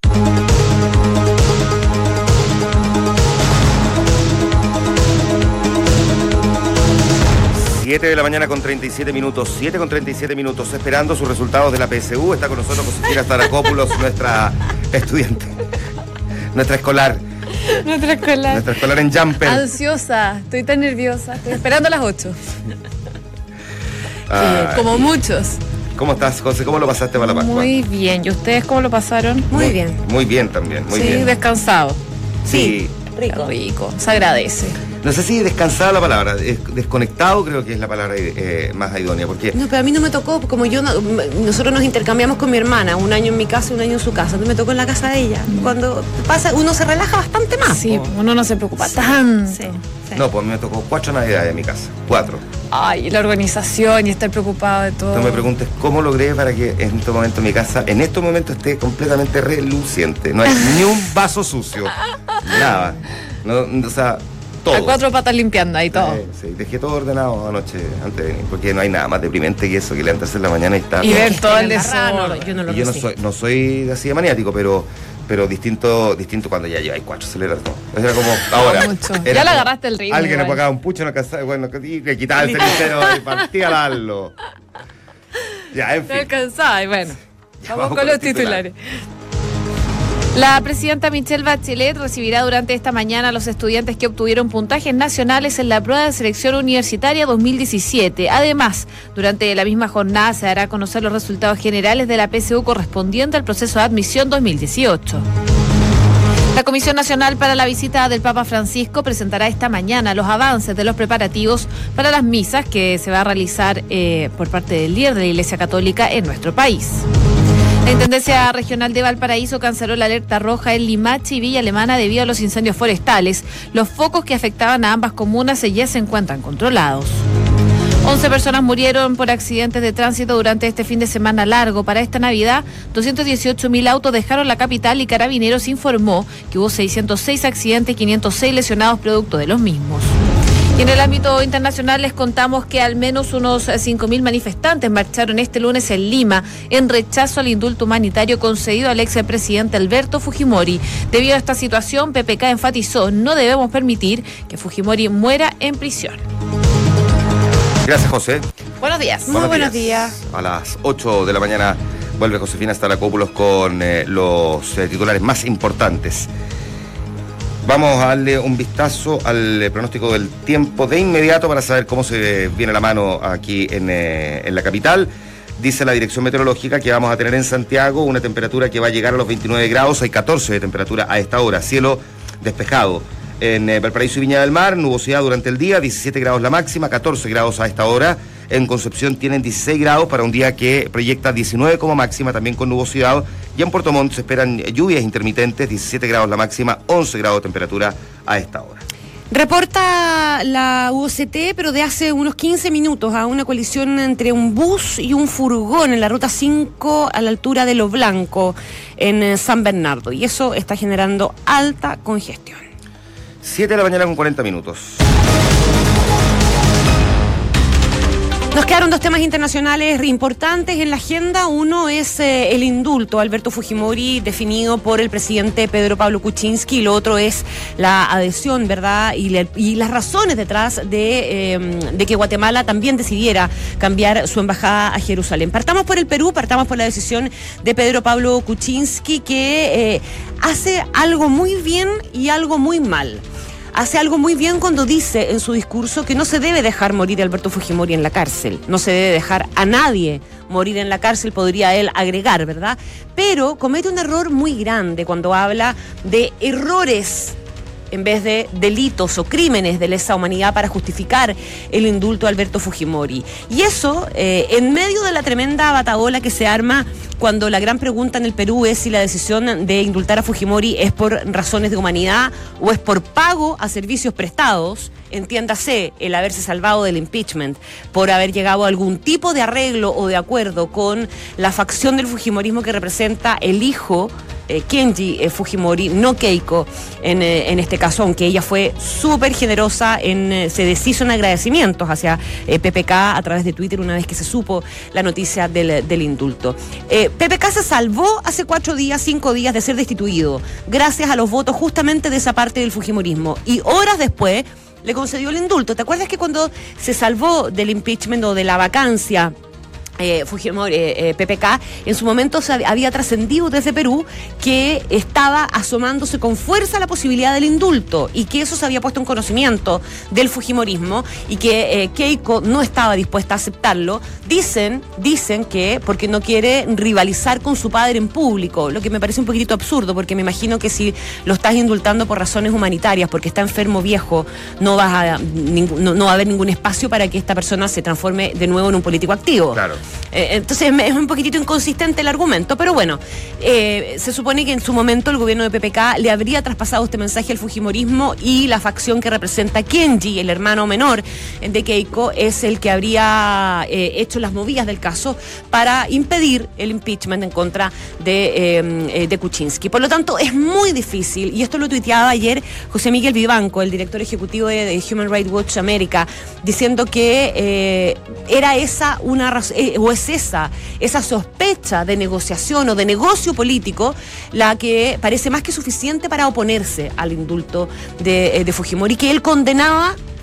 S1: siete de la mañana con treinta y siete minutos, siete con treinta y siete minutos, esperando sus resultados de la P S U. Está con nosotros Josefina Staracopoulos, nuestra estudiante, nuestra escolar.
S6: Nuestra escolar.
S1: Nuestra escolar en Jumper.
S6: Ansiosa, estoy tan nerviosa. Estoy esperando a las ocho.
S1: Ah,
S6: Sí, como muchos.
S1: ¿Cómo estás, José? ¿Cómo lo pasaste para la Pascua?
S6: Muy bien. ¿Y ustedes cómo lo pasaron?
S3: Muy bien.
S1: Muy bien también, muy
S6: sí,
S1: bien.
S6: descansado.
S1: Sí.
S3: Rico.
S6: Rico. Se agradece.
S1: No sé si descansada la palabra, des- desconectado creo que es la palabra eh, más idónea, porque
S3: No, pero a mí no me tocó, como yo, no- nosotros nos intercambiamos con mi hermana, un año en mi casa, un año en su casa, entonces me tocó en la casa de ella. Cuando pasa, uno se relaja bastante más.
S6: Sí,
S3: po.
S6: uno no se preocupa tanto.
S3: Sí, sí.
S1: no, pues me tocó cuatro navidades en mi casa, cuatro.
S6: Ay, la organización y estar preocupado de todo.
S1: No me preguntes cómo logré para que en este momento mi casa, en estos momentos esté completamente reluciente. No hay ni un vaso sucio, nada. No, o sea, todo.
S6: A cuatro patas limpiando ahí todo.
S1: Eh, sí, dejé todo ordenado anoche antes de venir, porque no hay nada más deprimente que eso, que levantarse en la mañana y estar...
S6: Y
S1: todo-
S6: ver todo el
S3: En la barra, no,
S6: desorden.
S3: yo no lo
S1: Y yo no
S3: resisto.
S1: soy, no soy así de maniático, pero, pero distinto, distinto cuando ya lleváis cuatro aceleras. No. Era como ahora.
S6: mucho.
S1: Era
S6: Ya le
S1: como
S6: agarraste el ritmo
S1: Alguien le
S6: igual.
S1: pagaba un pucho, no alcanzaba, bueno, y le quitaba el cenicero y partía a darlo. Ya, en
S6: Te
S1: fin.
S6: alcanzaba y bueno. Vamos con los titulares. La presidenta Michelle Bachelet recibirá durante esta mañana a los estudiantes que obtuvieron puntajes nacionales en la prueba de selección universitaria dos mil diecisiete. Además, durante la misma jornada se dará a conocer los resultados generales de la P S U correspondiente al proceso de admisión dos mil dieciocho. La Comisión Nacional para la Visita del Papa Francisco presentará esta mañana los avances de los preparativos para las misas que se va a realizar eh, por parte del líder de la Iglesia Católica en nuestro país. La Intendencia Regional de Valparaíso canceló la alerta roja en Limache y Villa Alemana debido a los incendios forestales. Los focos que afectaban a ambas comunas ya se encuentran controlados. once personas murieron por accidentes de tránsito durante este fin de semana largo. Para esta Navidad, doscientos dieciocho mil autos dejaron la capital y Carabineros informó que hubo seiscientos seis accidentes y quinientos seis lesionados producto de los mismos. Y en el ámbito internacional les contamos que al menos unos cinco mil manifestantes marcharon este lunes en Lima en rechazo al indulto humanitario concedido al expresidente Alberto Fujimori. Debido a esta situación, P P K enfatizó: no debemos permitir que Fujimori muera en prisión.
S1: Gracias, José.
S6: Buenos días.
S3: Muy buenos días.
S1: A las ocho de la mañana vuelve Josefina Staracópulos con eh, los eh, titulares más importantes. Vamos a darle un vistazo al eh, pronóstico del tiempo de inmediato para saber cómo se viene la mano aquí en, eh, en la capital. Dice la Dirección Meteorológica que vamos a tener en Santiago una temperatura que va a llegar a los veintinueve grados, hay catorce de temperatura a esta hora, cielo despejado. En eh, Valparaíso y Viña del Mar, nubosidad durante el día, diecisiete grados la máxima, catorce grados a esta hora. En Concepción tienen dieciséis grados para un día que proyecta diecinueve como máxima, también con nubosidad. Y en Puerto Montt se esperan lluvias intermitentes, diecisiete grados la máxima, once grados de temperatura a esta hora.
S3: Reporta la U O C T, pero de hace unos quince minutos, a una colisión entre un bus y un furgón en la ruta cinco a la altura de Lo Blanco, en San Bernardo. Y eso está generando alta congestión.
S1: siete de la mañana con cuarenta minutos.
S3: Nos quedaron dos temas internacionales importantes en la agenda. Uno es eh, el indulto a Alberto Fujimori definido por el presidente Pedro Pablo Kuczynski, y lo otro es la adhesión, ¿verdad? Y, le, y las razones detrás de, eh, de que Guatemala también decidiera cambiar su embajada a Jerusalén. Partamos por el Perú, partamos por la decisión de Pedro Pablo Kuczynski, que eh, hace algo muy bien y algo muy mal. Hace algo muy bien cuando dice en su discurso que no se debe dejar morir a Alberto Fujimori en la cárcel. No se debe dejar a nadie morir en la cárcel, podría él agregar, ¿verdad? Pero comete un error muy grande cuando habla de errores en vez de delitos o crímenes de lesa humanidad para justificar el indulto a Alberto Fujimori. Y eso, eh, en medio de la tremenda batahola que se arma cuando la gran pregunta en el Perú es si la decisión de indultar a Fujimori es por razones de humanidad o es por pago a servicios prestados, entiéndase, el haberse salvado del impeachment, por haber llegado a algún tipo de arreglo o de acuerdo con la facción del fujimorismo que representa el hijo Eh, Kenji eh, Fujimori, no Keiko, en, eh, en este caso, aunque ella fue súper generosa, en, eh, se deshizo en agradecimientos hacia eh, P P K a través de Twitter una vez que se supo la noticia del, del indulto. Eh, P P K se salvó hace cuatro días, cinco días de ser destituido, gracias a los votos justamente de esa parte del fujimorismo, y horas después le concedió el indulto. ¿Te acuerdas que cuando se salvó del impeachment o de la vacancia Eh, Fujimori, eh, eh, P P K, en su momento se había trascendido desde Perú que estaba asomándose con fuerza la posibilidad del indulto y que eso se había puesto en conocimiento del fujimorismo y que eh, Keiko no estaba dispuesta a aceptarlo? Dicen, dicen que porque no quiere rivalizar con su padre en público, lo que me parece un poquitito absurdo, porque me imagino que si lo estás indultando por razones humanitarias, porque está enfermo viejo, no, vas a, ningún, no, no va a haber ningún espacio para que esta persona se transforme de nuevo en un político activo.
S1: Claro.
S3: Eh, entonces es un poquitito inconsistente el argumento, pero bueno, eh, se supone que en su momento el gobierno de P P K le habría traspasado este mensaje al fujimorismo y la facción que representa Kenji, el hermano menor de Keiko, es el que habría eh, hecho las movidas del caso para impedir el impeachment en contra de, eh, de Kuczynski. Por lo tanto, es muy difícil, y esto lo tuiteaba ayer José Miguel Vivanco, el director ejecutivo de, de Human Rights Watch América, diciendo que eh, era esa una razón, eh, o es esa, esa sospecha de negociación o de negocio político la que parece más que suficiente para oponerse al indulto de, de Fujimori, que él condenaba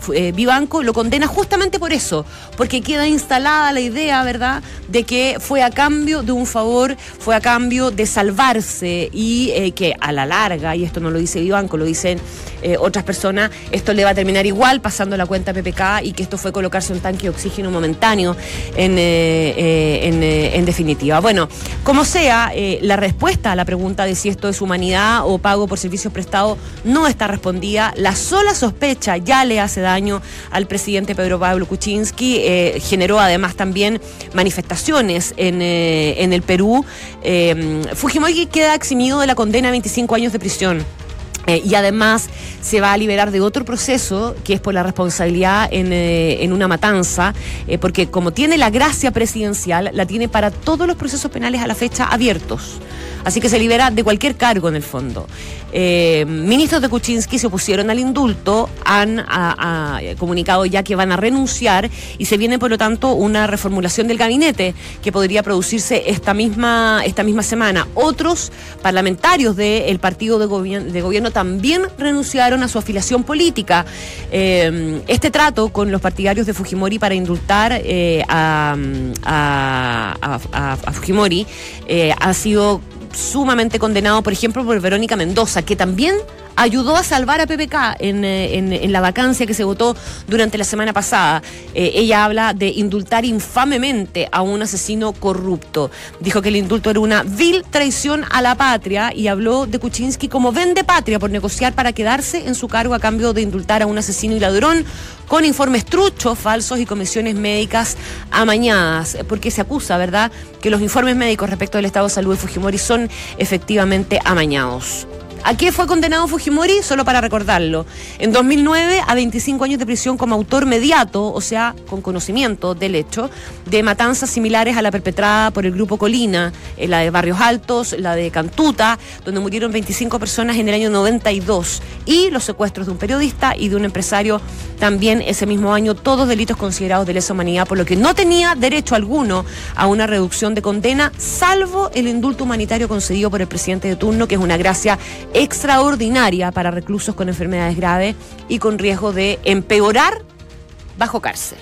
S3: eh, Vivanco lo condena justamente por eso, porque queda instalada la idea, ¿verdad?, de que fue a cambio de un favor, fue a cambio de salvarse y eh, que a la larga, y esto no lo dice Vivanco, lo dicen eh, otras personas, esto le va a terminar igual pasando la cuenta a P P K y que esto fue colocarse un tanque de oxígeno momentáneo en, eh, eh, en, eh, en definitiva. Bueno, como sea, eh, la respuesta a la pregunta de si esto es humanidad o pago por servicios prestados no está respondida. La sola sospecha ya le hace daño al presidente Pedro Pablo Kuczynski, eh, generó además también manifestaciones en, eh, en el Perú. Eh, Fujimori queda eximido de la condena a veinticinco años de prisión. Eh, y además se va a liberar de otro proceso que es por la responsabilidad en, eh, en una matanza, eh, porque como tiene la gracia presidencial, la tiene para todos los procesos penales a la fecha abiertos. Así que se libera de cualquier cargo en el fondo. Eh, ministros de Kuczynski se opusieron al indulto, han a, a, comunicado ya que van a renunciar y se viene por lo tanto una reformulación del gabinete que podría producirse esta misma, esta misma semana. Otros parlamentarios del partido de, gobier- de gobierno también renunciaron a su afiliación política. Eh, este trato con los partidarios de Fujimori para indultar eh, a, a, a, a, a Fujimori eh, ha sido sumamente condenado, por ejemplo, por Verónica Mendoza, que también ayudó a salvar a P P K en, en, en la vacancia que se votó durante la semana pasada. Eh, ella habla de indultar infamemente a un asesino corrupto. Dijo que el indulto era una vil traición a la patria y habló de Kuczynski como vende patria por negociar para quedarse en su cargo a cambio de indultar a un asesino y ladrón con informes truchos, falsos y comisiones médicas amañadas, porque se acusa, ¿verdad?, que los informes médicos respecto del estado de salud de Fujimori son efectivamente amañados. ¿A qué fue condenado Fujimori? Solo para recordarlo. En dos mil nueve a veinticinco años de prisión como autor mediato, o sea, con conocimiento del hecho, de matanzas similares a la perpetrada por el Grupo Colina, eh, la de Barrios Altos, la de Cantuta, donde murieron veinticinco personas en el año noventa y dos, y los secuestros de un periodista y de un empresario también ese mismo año, todos delitos considerados de lesa humanidad, por lo que no tenía derecho alguno a una reducción de condena, salvo el indulto humanitario concedido por el presidente de turno, que es una gracia extraordinaria para reclusos con enfermedades graves y con riesgo de empeorar bajo cárcel.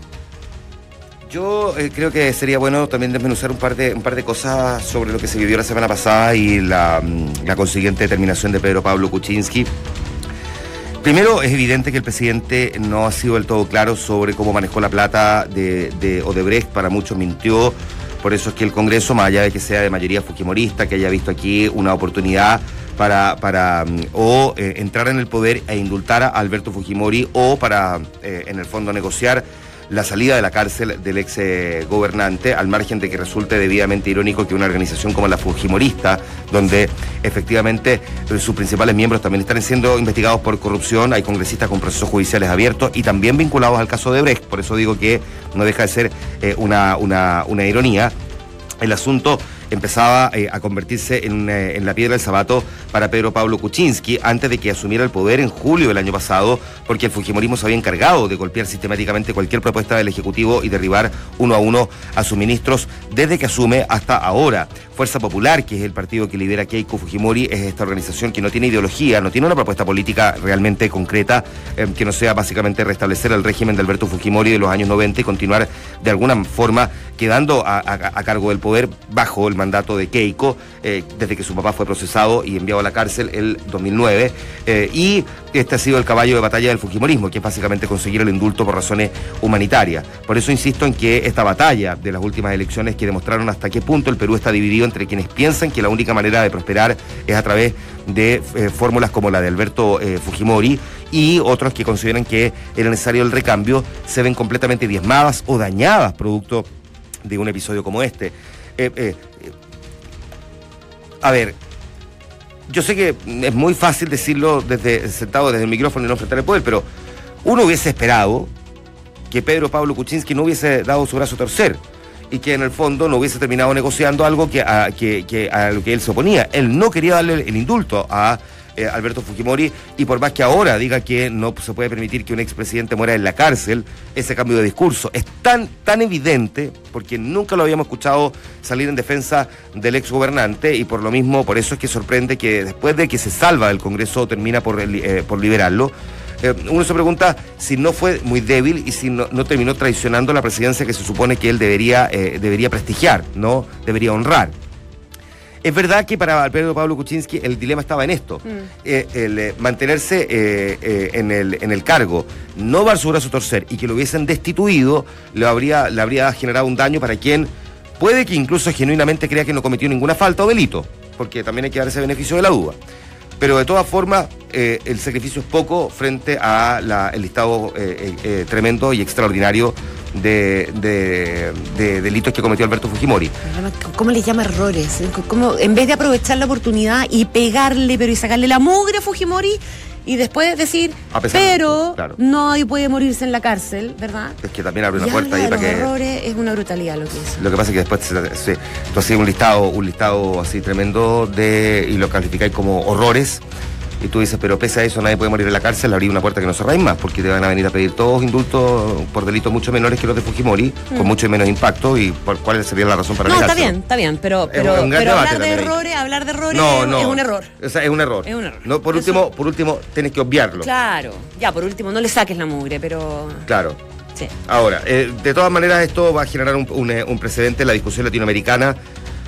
S1: Yo eh, creo que sería bueno también desmenuzar un par de un par de cosas sobre lo que se vivió la semana pasada y la, la consiguiente determinación de Pedro Pablo Kuczynski. Primero, es evidente que el presidente no ha sido del todo claro sobre cómo manejó la plata de, de Odebrecht. Para muchos mintió. Por eso es que el Congreso, más allá de que sea de mayoría fujimorista, que haya visto aquí una oportunidad para, para o eh, entrar en el poder e indultar a Alberto Fujimori, o para, eh, en el fondo, negociar la salida de la cárcel del ex eh, gobernante, al margen de que resulte debidamente irónico que una organización como la Fujimorista, donde efectivamente eh, sus principales miembros también están siendo investigados por corrupción, hay congresistas con procesos judiciales abiertos y también vinculados al caso de Brecht. Por eso digo que no deja de ser eh, una, una, una ironía. El asunto empezaba eh, a convertirse en, eh, en la piedra del zapato para Pedro Pablo Kuczynski antes de que asumiera el poder en julio del año pasado, porque el fujimorismo se había encargado de golpear sistemáticamente cualquier propuesta del Ejecutivo y derribar uno a uno a sus ministros desde que asume hasta ahora. Fuerza Popular, que es el partido que lidera Keiko Fujimori, es esta organización que no tiene ideología, no tiene una propuesta política realmente concreta, eh, que no sea básicamente restablecer el régimen de Alberto Fujimori de los años noventa y continuar de alguna forma quedando a, a, a cargo del poder bajo el mandato de Keiko, eh, desde que su papá fue procesado y enviado a la cárcel el dos mil nueve, eh, y este ha sido el caballo de batalla del fujimorismo, que es básicamente conseguir el indulto por razones humanitarias. Por eso insisto en que esta batalla de las últimas elecciones, que demostraron hasta qué punto el Perú está dividido entre quienes piensan que la única manera de prosperar es a través de eh, fórmulas como la de Alberto eh, Fujimori, y otros que consideran que era necesario el recambio, se ven completamente diezmadas o dañadas producto de un episodio como este. Eh, eh, eh, a ver, yo sé que es muy fácil decirlo desde sentado desde el micrófono y no enfrentar el poder, pero uno hubiese esperado que Pedro Pablo Kuczynski no hubiese dado su brazo a torcer y que en el fondo no hubiese terminado negociando algo que a, que, que a lo que él se oponía. Él no quería darle el indulto a eh, Alberto Fujimori, y por más que ahora diga que no se puede permitir que un expresidente muera en la cárcel, ese cambio de discurso es tan, tan evidente, porque nunca lo habíamos escuchado salir en defensa del exgobernante, y por lo mismo, por eso es que sorprende que después de que se salva del Congreso termina por, eh, por liberarlo. eh, uno se pregunta si no fue muy débil y si no, no terminó traicionando la presidencia que se supone que él debería, eh, debería prestigiar, ¿no? Debería honrar. Es verdad que para Pedro Pablo Kuczynski el dilema estaba en esto, mm. eh, el eh, mantenerse eh, eh, en, el, en el cargo, no dar su brazo a torcer y que lo hubiesen destituido, le habría, le habría generado un daño para quien puede que incluso genuinamente crea que no cometió ninguna falta o delito, porque también hay que dar ese beneficio de la duda. Pero de todas formas, eh, el sacrificio es poco frente a la, el listado eh, eh, tremendo y extraordinario de, de, de delitos que cometió Alberto Fujimori.
S3: ¿Cómo le llama errores? ¿Cómo, en vez de aprovechar la oportunidad y pegarle, pero y sacarle la mugre a Fujimori y después decir, pero de, claro, no puede morirse en la cárcel, ¿verdad?
S1: Es que también abre una y puerta ahí para que...
S3: errores es una brutalidad lo que hizo.
S1: Lo que pasa es que después se, se, tú haces un listado, un listado así tremendo de y lo calificáis como horrores. Y tú dices, pero pese a eso nadie puede morir en la cárcel, abrir una puerta que no cerráis más, porque te van a venir a pedir todos indultos por delitos mucho menores que los de Fujimori, mm. con mucho menos impacto, y por cuál sería la razón para
S3: no,
S1: negárselo.
S3: está bien, está bien, pero, pero, pero hablar de errores, hablar de errores
S1: no, no,
S3: es un error.
S1: O sea, es un error.
S3: Es un error.
S1: No, por último, por último, tienes que obviarlo.
S3: Claro, ya, por último, no le saques la mugre, pero...
S1: Claro.
S3: Sí.
S1: Ahora, eh, de todas maneras, esto va a generar un, un, un precedente en la discusión latinoamericana.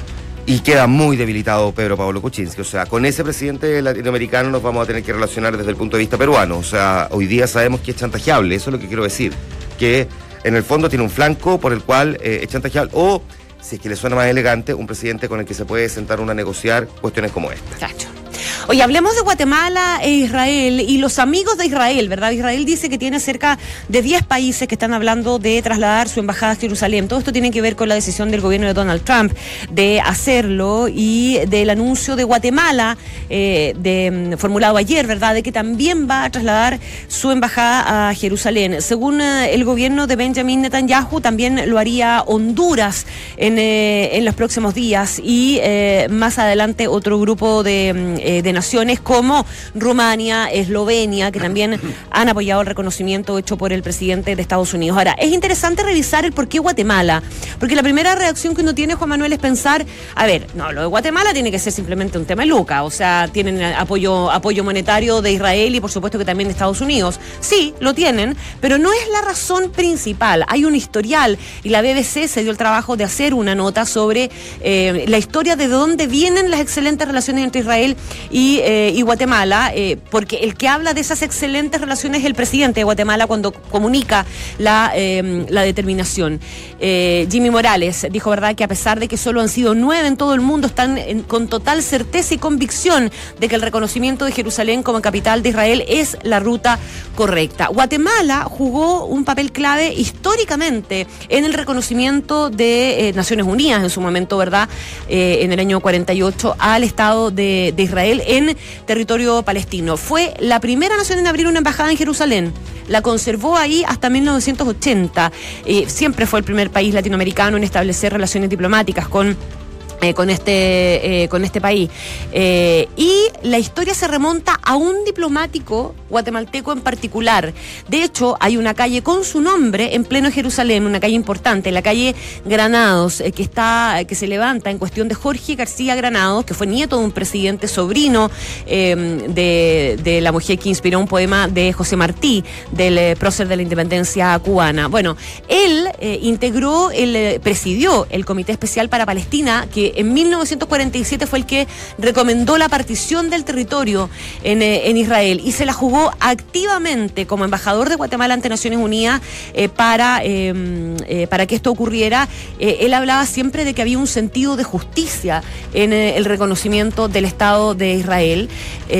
S1: Y queda muy debilitado Pedro Pablo Kuczynski. O sea, con ese presidente latinoamericano nos vamos a tener que relacionar desde el punto de vista peruano. O sea, hoy día sabemos que es chantajeable, eso es lo que quiero decir. Que en el fondo tiene un flanco por el cual eh, es chantajeable. O, si es que le suena más elegante, un presidente con el que se puede sentar uno a negociar cuestiones como esta.
S3: Cacho. Oye, hablemos de Guatemala e Israel y los amigos de Israel, ¿verdad? Israel dice que tiene cerca de diez países que están hablando de trasladar su embajada a Jerusalén. Todo esto tiene que ver con la decisión del gobierno de Donald Trump de hacerlo y del anuncio de Guatemala, eh, de, formulado ayer, ¿verdad?, de que también va a trasladar su embajada a Jerusalén. Según eh, el gobierno de Benjamin Netanyahu, también lo haría Honduras en, eh, en los próximos días y eh, más adelante otro grupo de... Eh, de naciones como Rumania, Eslovenia, que también han apoyado el reconocimiento hecho por el presidente de Estados Unidos. Ahora, es interesante revisar el por qué Guatemala, porque la primera reacción que uno tiene, Juan Manuel, es pensar, a ver, no, lo de Guatemala tiene que ser simplemente un tema de Luca, o sea, tienen apoyo, apoyo monetario de Israel y por supuesto que también de Estados Unidos. Sí, lo tienen, pero no es la razón principal. Hay un historial y la B B C se dio el trabajo de hacer una nota sobre eh, la historia de dónde vienen las excelentes relaciones entre Israel y, eh, y Guatemala, eh, porque el que habla de esas excelentes relaciones es el presidente de Guatemala cuando comunica la, eh, la determinación. Eh, Jimmy Morales dijo, ¿verdad?, que a pesar de que solo han sido nueve en todo el mundo, están en, con total certeza y convicción de que el reconocimiento de Jerusalén como capital de Israel es la ruta correcta. Guatemala jugó un papel clave históricamente en el reconocimiento de eh, Naciones Unidas en su momento, ¿verdad?, eh, en el año cuarenta y ocho al Estado de, de Israel en territorio palestino. Fue la primera nación en abrir una embajada en Jerusalén. La conservó ahí hasta mil novecientos ochenta. Eh, siempre fue el primer país latinoamericano en establecer relaciones diplomáticas con Eh, con este eh, con este país. Eh, y la historia se remonta a un diplomático guatemalteco en particular. De hecho, hay una calle con su nombre en pleno Jerusalén, una calle importante, la calle Granados, eh, que está que se levanta en cuestión de Jorge García Granados, que fue nieto de un presidente, sobrino eh, de, de la mujer que inspiró un poema de José Martí, del eh, prócer de la independencia cubana. Bueno, él eh, integró, el, eh, presidió el Comité Especial para Palestina, que en mil novecientos cuarenta y siete fue el que recomendó la partición del territorio en, eh, en Israel y se la jugó activamente como embajador de Guatemala ante Naciones Unidas eh, para, eh, eh, para que esto ocurriera. Eh, él hablaba siempre de que había un sentido de justicia en eh, el reconocimiento del Estado de Israel.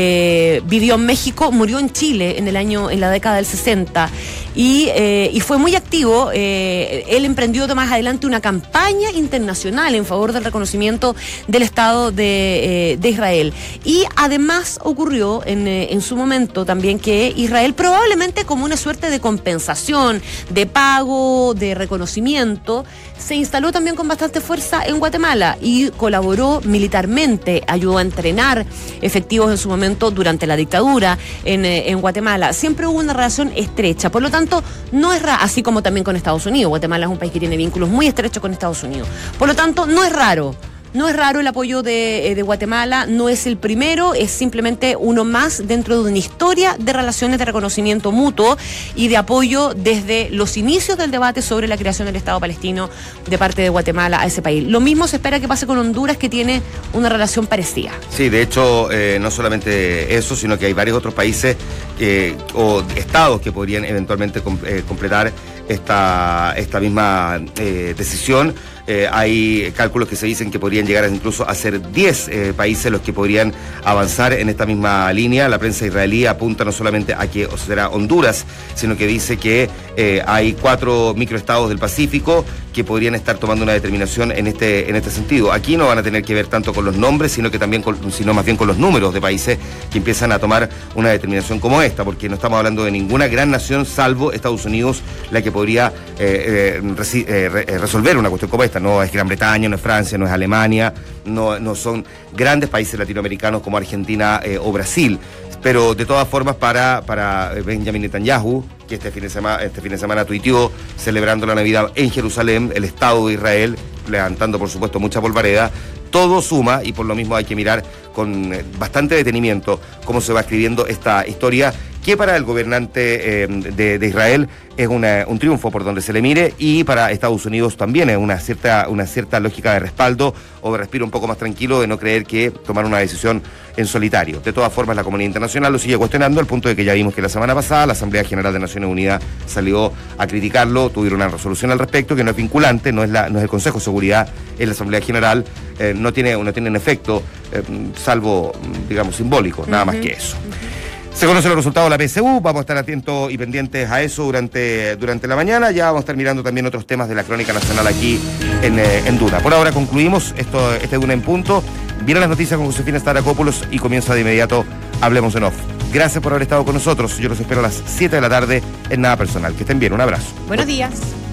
S3: Eh, vivió en México, murió en Chile en el año, en la década del sesenta y, eh, y fue muy activo. Eh, él emprendió más adelante una campaña internacional en favor del reconocimiento del Estado de, eh, de Israel. Y además ocurrió en, eh, en su momento también que Israel, probablemente como una suerte de compensación, de pago, de reconocimiento, se instaló también con bastante fuerza en Guatemala y colaboró militarmente, ayudó a entrenar efectivos en su momento durante la dictadura en, eh, en Guatemala. Siempre hubo una relación estrecha, por lo tanto, no es raro, así como también con Estados Unidos. Guatemala es un país que tiene vínculos muy estrechos con Estados Unidos. Por lo tanto, no es raro No es raro el apoyo de, eh, de Guatemala, no es el primero, es simplemente uno más dentro de una historia de relaciones de reconocimiento mutuo y de apoyo desde los inicios del debate sobre la creación del Estado palestino de parte de Guatemala a ese país. Lo mismo se espera que pase con Honduras, que tiene una relación parecida.
S1: Sí, de hecho, eh, no solamente eso, sino que hay varios otros países eh, o estados que podrían eventualmente com- eh, completar esta, esta misma eh, decisión. Eh, hay cálculos que se dicen que podrían llegar a incluso a ser diez eh, países los que podrían avanzar en esta misma línea. La prensa israelí apunta no solamente a que será Honduras, sino que dice que eh, hay cuatro microestados del Pacífico que podrían estar tomando una determinación en este, en este sentido. Aquí no van a tener que ver tanto con los nombres, sino que también con, sino más bien con los números de países que empiezan a tomar una determinación como esta, porque no estamos hablando de ninguna gran nación, salvo Estados Unidos, la que podría eh, eh, resi- eh, re- eh, resolver una cuestión como esta. No es Gran Bretaña, no es Francia, no es Alemania, no, no son grandes países latinoamericanos como Argentina eh, o Brasil. Pero de todas formas, para, para Benjamin Netanyahu, que este fin de semana, este fin de semana tuiteó celebrando la Navidad en Jerusalén, el Estado de Israel, levantando por supuesto mucha polvareda, todo suma, y por lo mismo hay que mirar con bastante detenimiento cómo se va escribiendo esta historia, que para el gobernante eh, de, de Israel es una, un triunfo por donde se le mire, y para Estados Unidos también es una cierta, una cierta lógica de respaldo o de respiro un poco más tranquilo, de no creer que tomar una decisión en solitario. De todas formas, la comunidad internacional lo sigue cuestionando, al punto de que ya vimos que la semana pasada la Asamblea General de Naciones Unidas salió a criticarlo, tuvieron una resolución al respecto que no es vinculante, no es, la, no es el Consejo de Seguridad, es la Asamblea General, eh, no tiene, no tiene un efecto, eh, salvo, digamos, simbólico, nada uh-huh. más que eso. Se conocen los resultados de la P S U, vamos a estar atentos y pendientes a eso durante, durante la mañana. Ya vamos a estar mirando también otros temas de la crónica nacional aquí en, eh, en Duna. Por ahora concluimos esto, este Duna en punto. Vienen las noticias con Josefina Starakopoulos y comienza de inmediato Hablemos en Off. Gracias por haber estado con nosotros. Yo los espero a las siete de la tarde en Nada Personal. Que estén bien. Un abrazo.
S6: Buenos días.